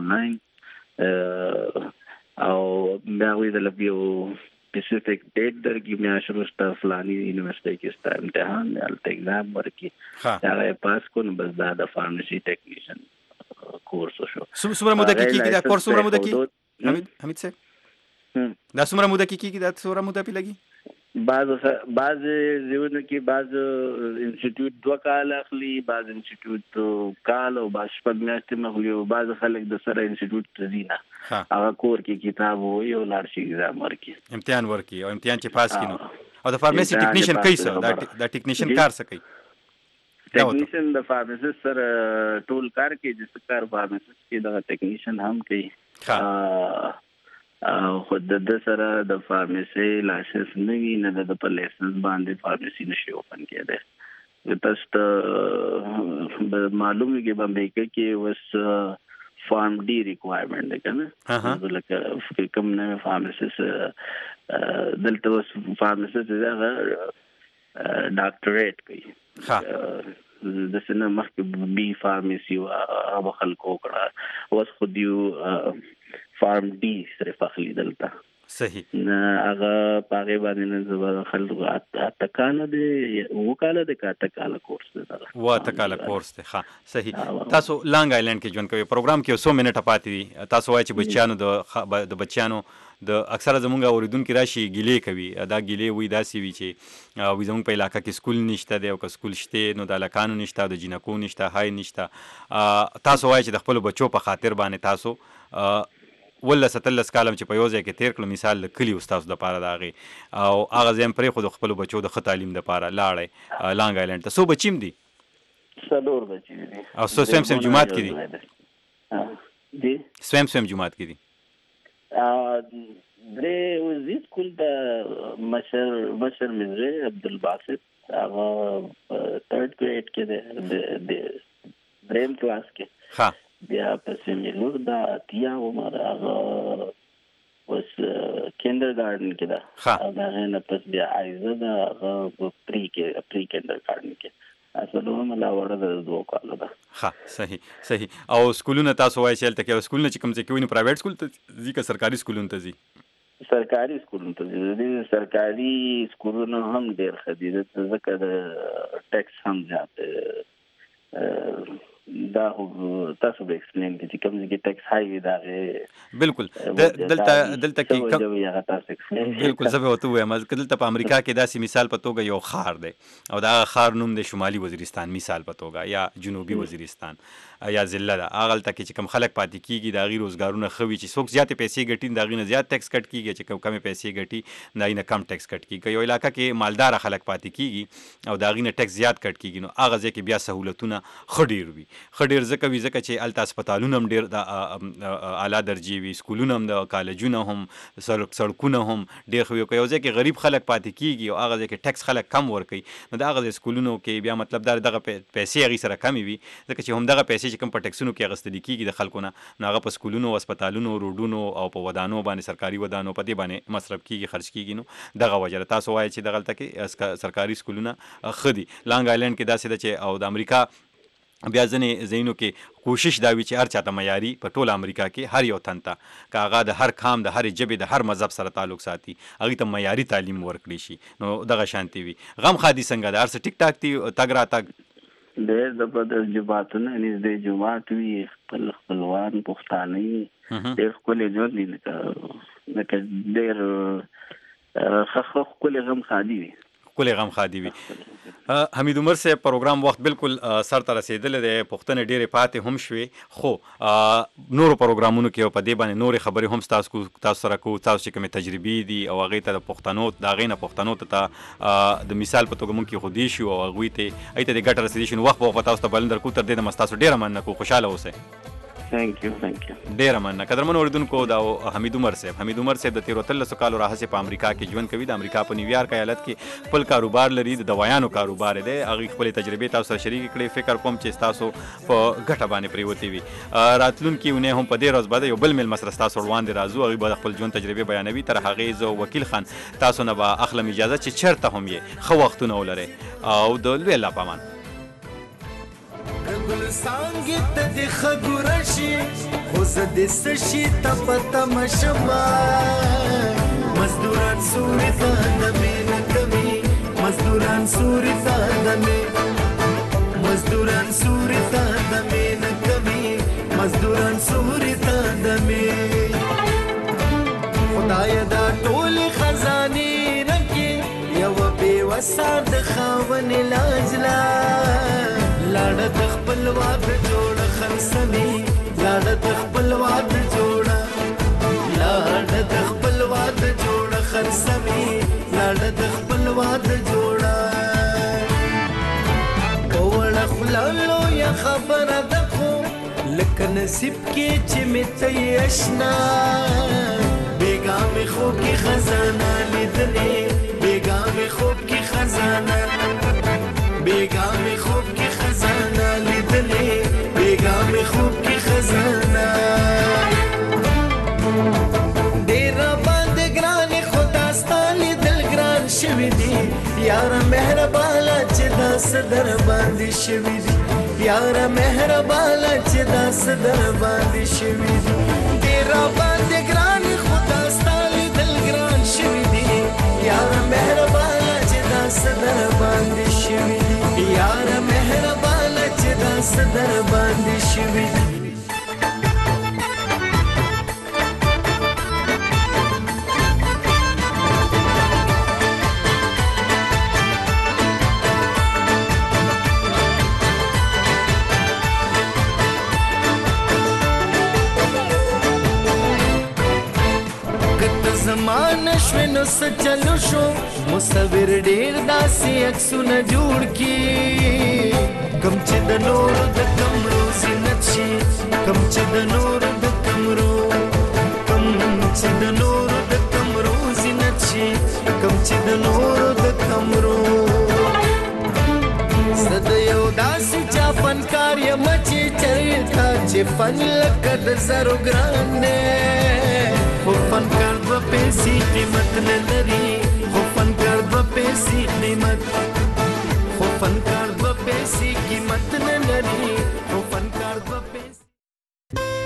آنلاین او بیا هغوی د لږ یو سپیسیفک ډیټ درکړي میاشت وروسته فلاني یونیورسټۍ کې ستا امتحان دی هلته اګزام ورکړي هغه یې پاس کړو نو بس دا د فارمیسي ټیکنیشن کورس شو څومره موده کې کېږي دا کورس څومره موده کې حمید حمید صاحب دا څومره موده کې کېږي دا څومره موده پې لګي بعض بعض ځایونو کې بعض انسټیټیوټ دوه کاله اخلي بعض انسټیټیوټ کال او بعض شپږ میاشتې نه اخلي او بعض خلک د سره انسټیټیوټ ته ځي نه هغه کور کې کتاب ووایي او لاړ شي اګزام ورکړي امتحان ورکړي او امتحان چې پاس کړي نو او د فارمیسي ټیکنیشن کوي څه دا ټیکنیشن کار څه کوي ټیکنیشن د فارمیسست سره ټول کار کوي چې کار فارمیسست کې دغه ټیکنیشن هم کوي خو د ده سره د فارمیسي لایسنس نه وي نه د په لایسنس باندې فارمیسي نشي اوپن کېدی تاسو ته معلوم وي چې بمبئی کې اوس فارم ډي ریکوایرمنټ دی که نه لکه کوم نوی فارمیسست دلته اوس فارمیسست دی هغه ډاکټریټ کوي د سنه مخکې بي فارمیسي هغه خلکو وکړه اوس خو دیو فارم ډي صرف اخلي دلته صحیح هغه په هغې باندې نه زه خلکو اته کاله دی اووه کاله دی که اته کاله کورس دی اووه اته کاله کورس دی ښه صحیح تاسو لانګ آیلینډ کې ژوند کوئ پروګرام کې یو څو منټه پاتې دي تاسو وایئ چې بچیانو د بچیانو د اکثره زمونږ اوریدونکي راشي ګیلې کوي دا ګیلې وي داسې وي چې وي زمونږ په علاقه کې سکول نشته دی او که سکول شته نو د هلکانو نشته او د جینکو نشته های نشته تاسو وایئ چې د خپلو بچو په خاطر باندې تاسو ولس اتلس کاله چې په یو ځای کې تېر کړو مثال د کلي ستاسو دپاره د هغې او هغه ځای هم پرېښود خپلو بچو د ښه تعلیم دپاره لاړئ لانګ آیلینډ ته څو بچي هم دي څلور بچي دي او څو سویم سویم جومات کې دي سویم سویم جومات کې دي درې وزي سکول د مشر مشر مې زوی عبدالباسط هغه تھرډ ګریډ کې دی دریم کلاس کې ښه بیا پسې مې لور ده اتیا عمر هغه اوس کینډر ګارډن کې ده او د هغې نه پس بیا عایزه ده هغه په پري کې پري کینډر ګارډن کې اصل هم لا وړه د دوه کالو ده ښه صحیح صحیح او سکولونه تاسو وایئ چې هلته کې سکولونه چې کوم ځای کې وي نو پرایویټ سکول ته ځي که سرکاري سکولونو ته ځي سرکاري سکولونو ته ځي د سرکاري سکولونه هم ډېر ښه دي ځکه د ټیکس هم زیات دا تاسو به ایکسپلین کړئ چې کوم ځای کې ټیکس هاي وي دا غي بالکل دلته دلته کې بالکل زه به وته وایم چې دلته په امریکا کې داسې مثال په توګه یو خار دی او دا خار نوم د شمالي وزیرستان مثال په توګه یا جنوبي وزیرستان یا ضلع ده هغه تل کې چې کوم خلک پاتې کیږي دا غي روزګارونه خوي چې څوک زیات پیسې ګټي دا غي نه زیات ټیکس کټ کیږي چې کوم کم پیسې ګټي نه نه کم ټیکس کټ کیږي یو علاقہ کې مالدار خلک پاتې کیږي او دا غي نه ټیکس زیات کټ کیږي نو هغه ځکه بیا سہولتونه خډیر وي خډیر ځکه وي ځکه چې الته هسپتالونه هم ډیر د اعلی درجه وي سکولونه هم د کالجونه هم سړکونه هم ډیر خو یو ځکه غریب خلک پاتې کیږي او هغه ځکه ټیکس خلک کم ورکوي نو دا هغه سکولونو کې بیا مطلب دا دغه پیسې هغه سره کمی وي ځکه چې هم دغه پیسې چې کوم په ټیکسونو کې اغستل کیږي د خلکو نه نو هغه په سکولونو هسپتالونو روډونو او په ودانو باندې سرکاري ودانو په دې باندې مصرف کیږي خرج کیږي نو دغه وجه تاسو وایي چې دغه تل کې سرکاري سکولونه خدي لانګ آیلند کې داسې ده چې او د امریکا بیا ځنې ځایونو کې کوشش دا وي چې هر چاته معیاري په ټوله امریکا کې هر یو تن ته که هغه د هر قام د هر ژبې د هر مذهب سره تعلق ساتي هغې ته معیاري تعلیم ورکړي شي نو دغه شانتي وي غم ښادي څنګه ده هر څه ټیک ټاک دي تګ راتګ ډېر زبردست جوماتونه نږدې جومات وي خپل خپلوان پښتانه وي ډېر ښکلی ژوند دي لکه ډېر ښه ښکلی غم ښادي وي ښکلی غم ښادي وي حمید عمر صاحب پروګرام وخت بالکل سر ته رسېدلی دی پوښتنې ډېرې پاتې هم شوې خو نورو پروګرامونو کې په دې باندې نورې خبرې هم ستاسو تاسو سره کوو تاسو چې کومې تجربې دي او هغې ته د پښتنو د هغې نه پښتنو ته د مثال په توګه مونږ کې ښودی شو او هغوی ته هغې ته د ګټه رسېدی شي نو وخت په وخت تاسو ته بلنه درکوو تر دې دمه ستاسو ډېره مننه کوو خوشحاله اوسئ ثانک یو ثانک یو ډېره مننه قدرمنو اورېدونکو دا حمید عمر صاحب حمید عمر صاحب د تېرو اتلسو کالو راهیسې په امریکا کې ژوند کوي د امریکا په نیویارک ایالت کې خپل کاروبار لري د دوایانو کاروبار دی هغې خپلې تجربې تاسو سره شریکې کړې فکر کوم چې ستاسو په ګټه باندې پرېوتې وي راتلونکي اونۍ هم په دې ورځ به د یو بل میلمه سره ستاسو وړاندې راځو هغوی به د خپل ژوند تجربې بیانوي تر هغې زه وکیل خان تاسو نه به اخلم اجازه چې چېرته هم یې ښه وختونه ولرئ او د لوی الله په امان ګلڅانګې ته دې ښه ګوره شي خو زه دې څه شي ته په تمه شمه مزدوران سوري ته دمې نه کوي مزدوران سوري ته دمې مزدوران سوري ته دمې نه کوي مزدوران سوري ته دمې خدایه دا ټولې خزانې رکې یوه بېوسه د خاونې لاجله لاړه د خپل واده جوړه خرڅوي لاړه د خپل واده جوړه لاړه د خپل واده جوړه خرڅوي لاړه د خپل واده جوړه په وړه خوله لویه خبره ده خو لکه نصیب کې چې مې ته یې اشنا بېګا مې خوب کې خزانه لیدلې بېګا مې خوب کې خزانه بیگا می خوب کی خزانه لیدلی بیگا می خوب کی خزانه ډیره باندې ګران خدا ستا لیدل ګران شوي دي یاره مهربانه چې داس در باندې شوي دي یاره مهربانه چې داس در باندې شوي دي ډیره باندې ګران خدا ستا لیدل ګران شوي دي یاره مهربانه چې داس در باندې شوي دي یاره مهربانه چې داس در باندې شوي دي زمانه شوی نو څه چلو شو مصور ډېر داسې عکسونه جوړ کي کم چې د نورو د کمرو زینت شي کم چې د نورو د کمرو کم چې د نورو د کمرو زینت شي کم چې د نورو د کمرو زه د یو داسې چا فنکار یم چې چرته چې فن لکه د زرو ګران دی خو فنکار دوه پیسې قیمت نه لري خو فنکار دوه پیسې قیمت خو فنکار دوه پیسې قیمت نه لري خو فنکار دوه پیسې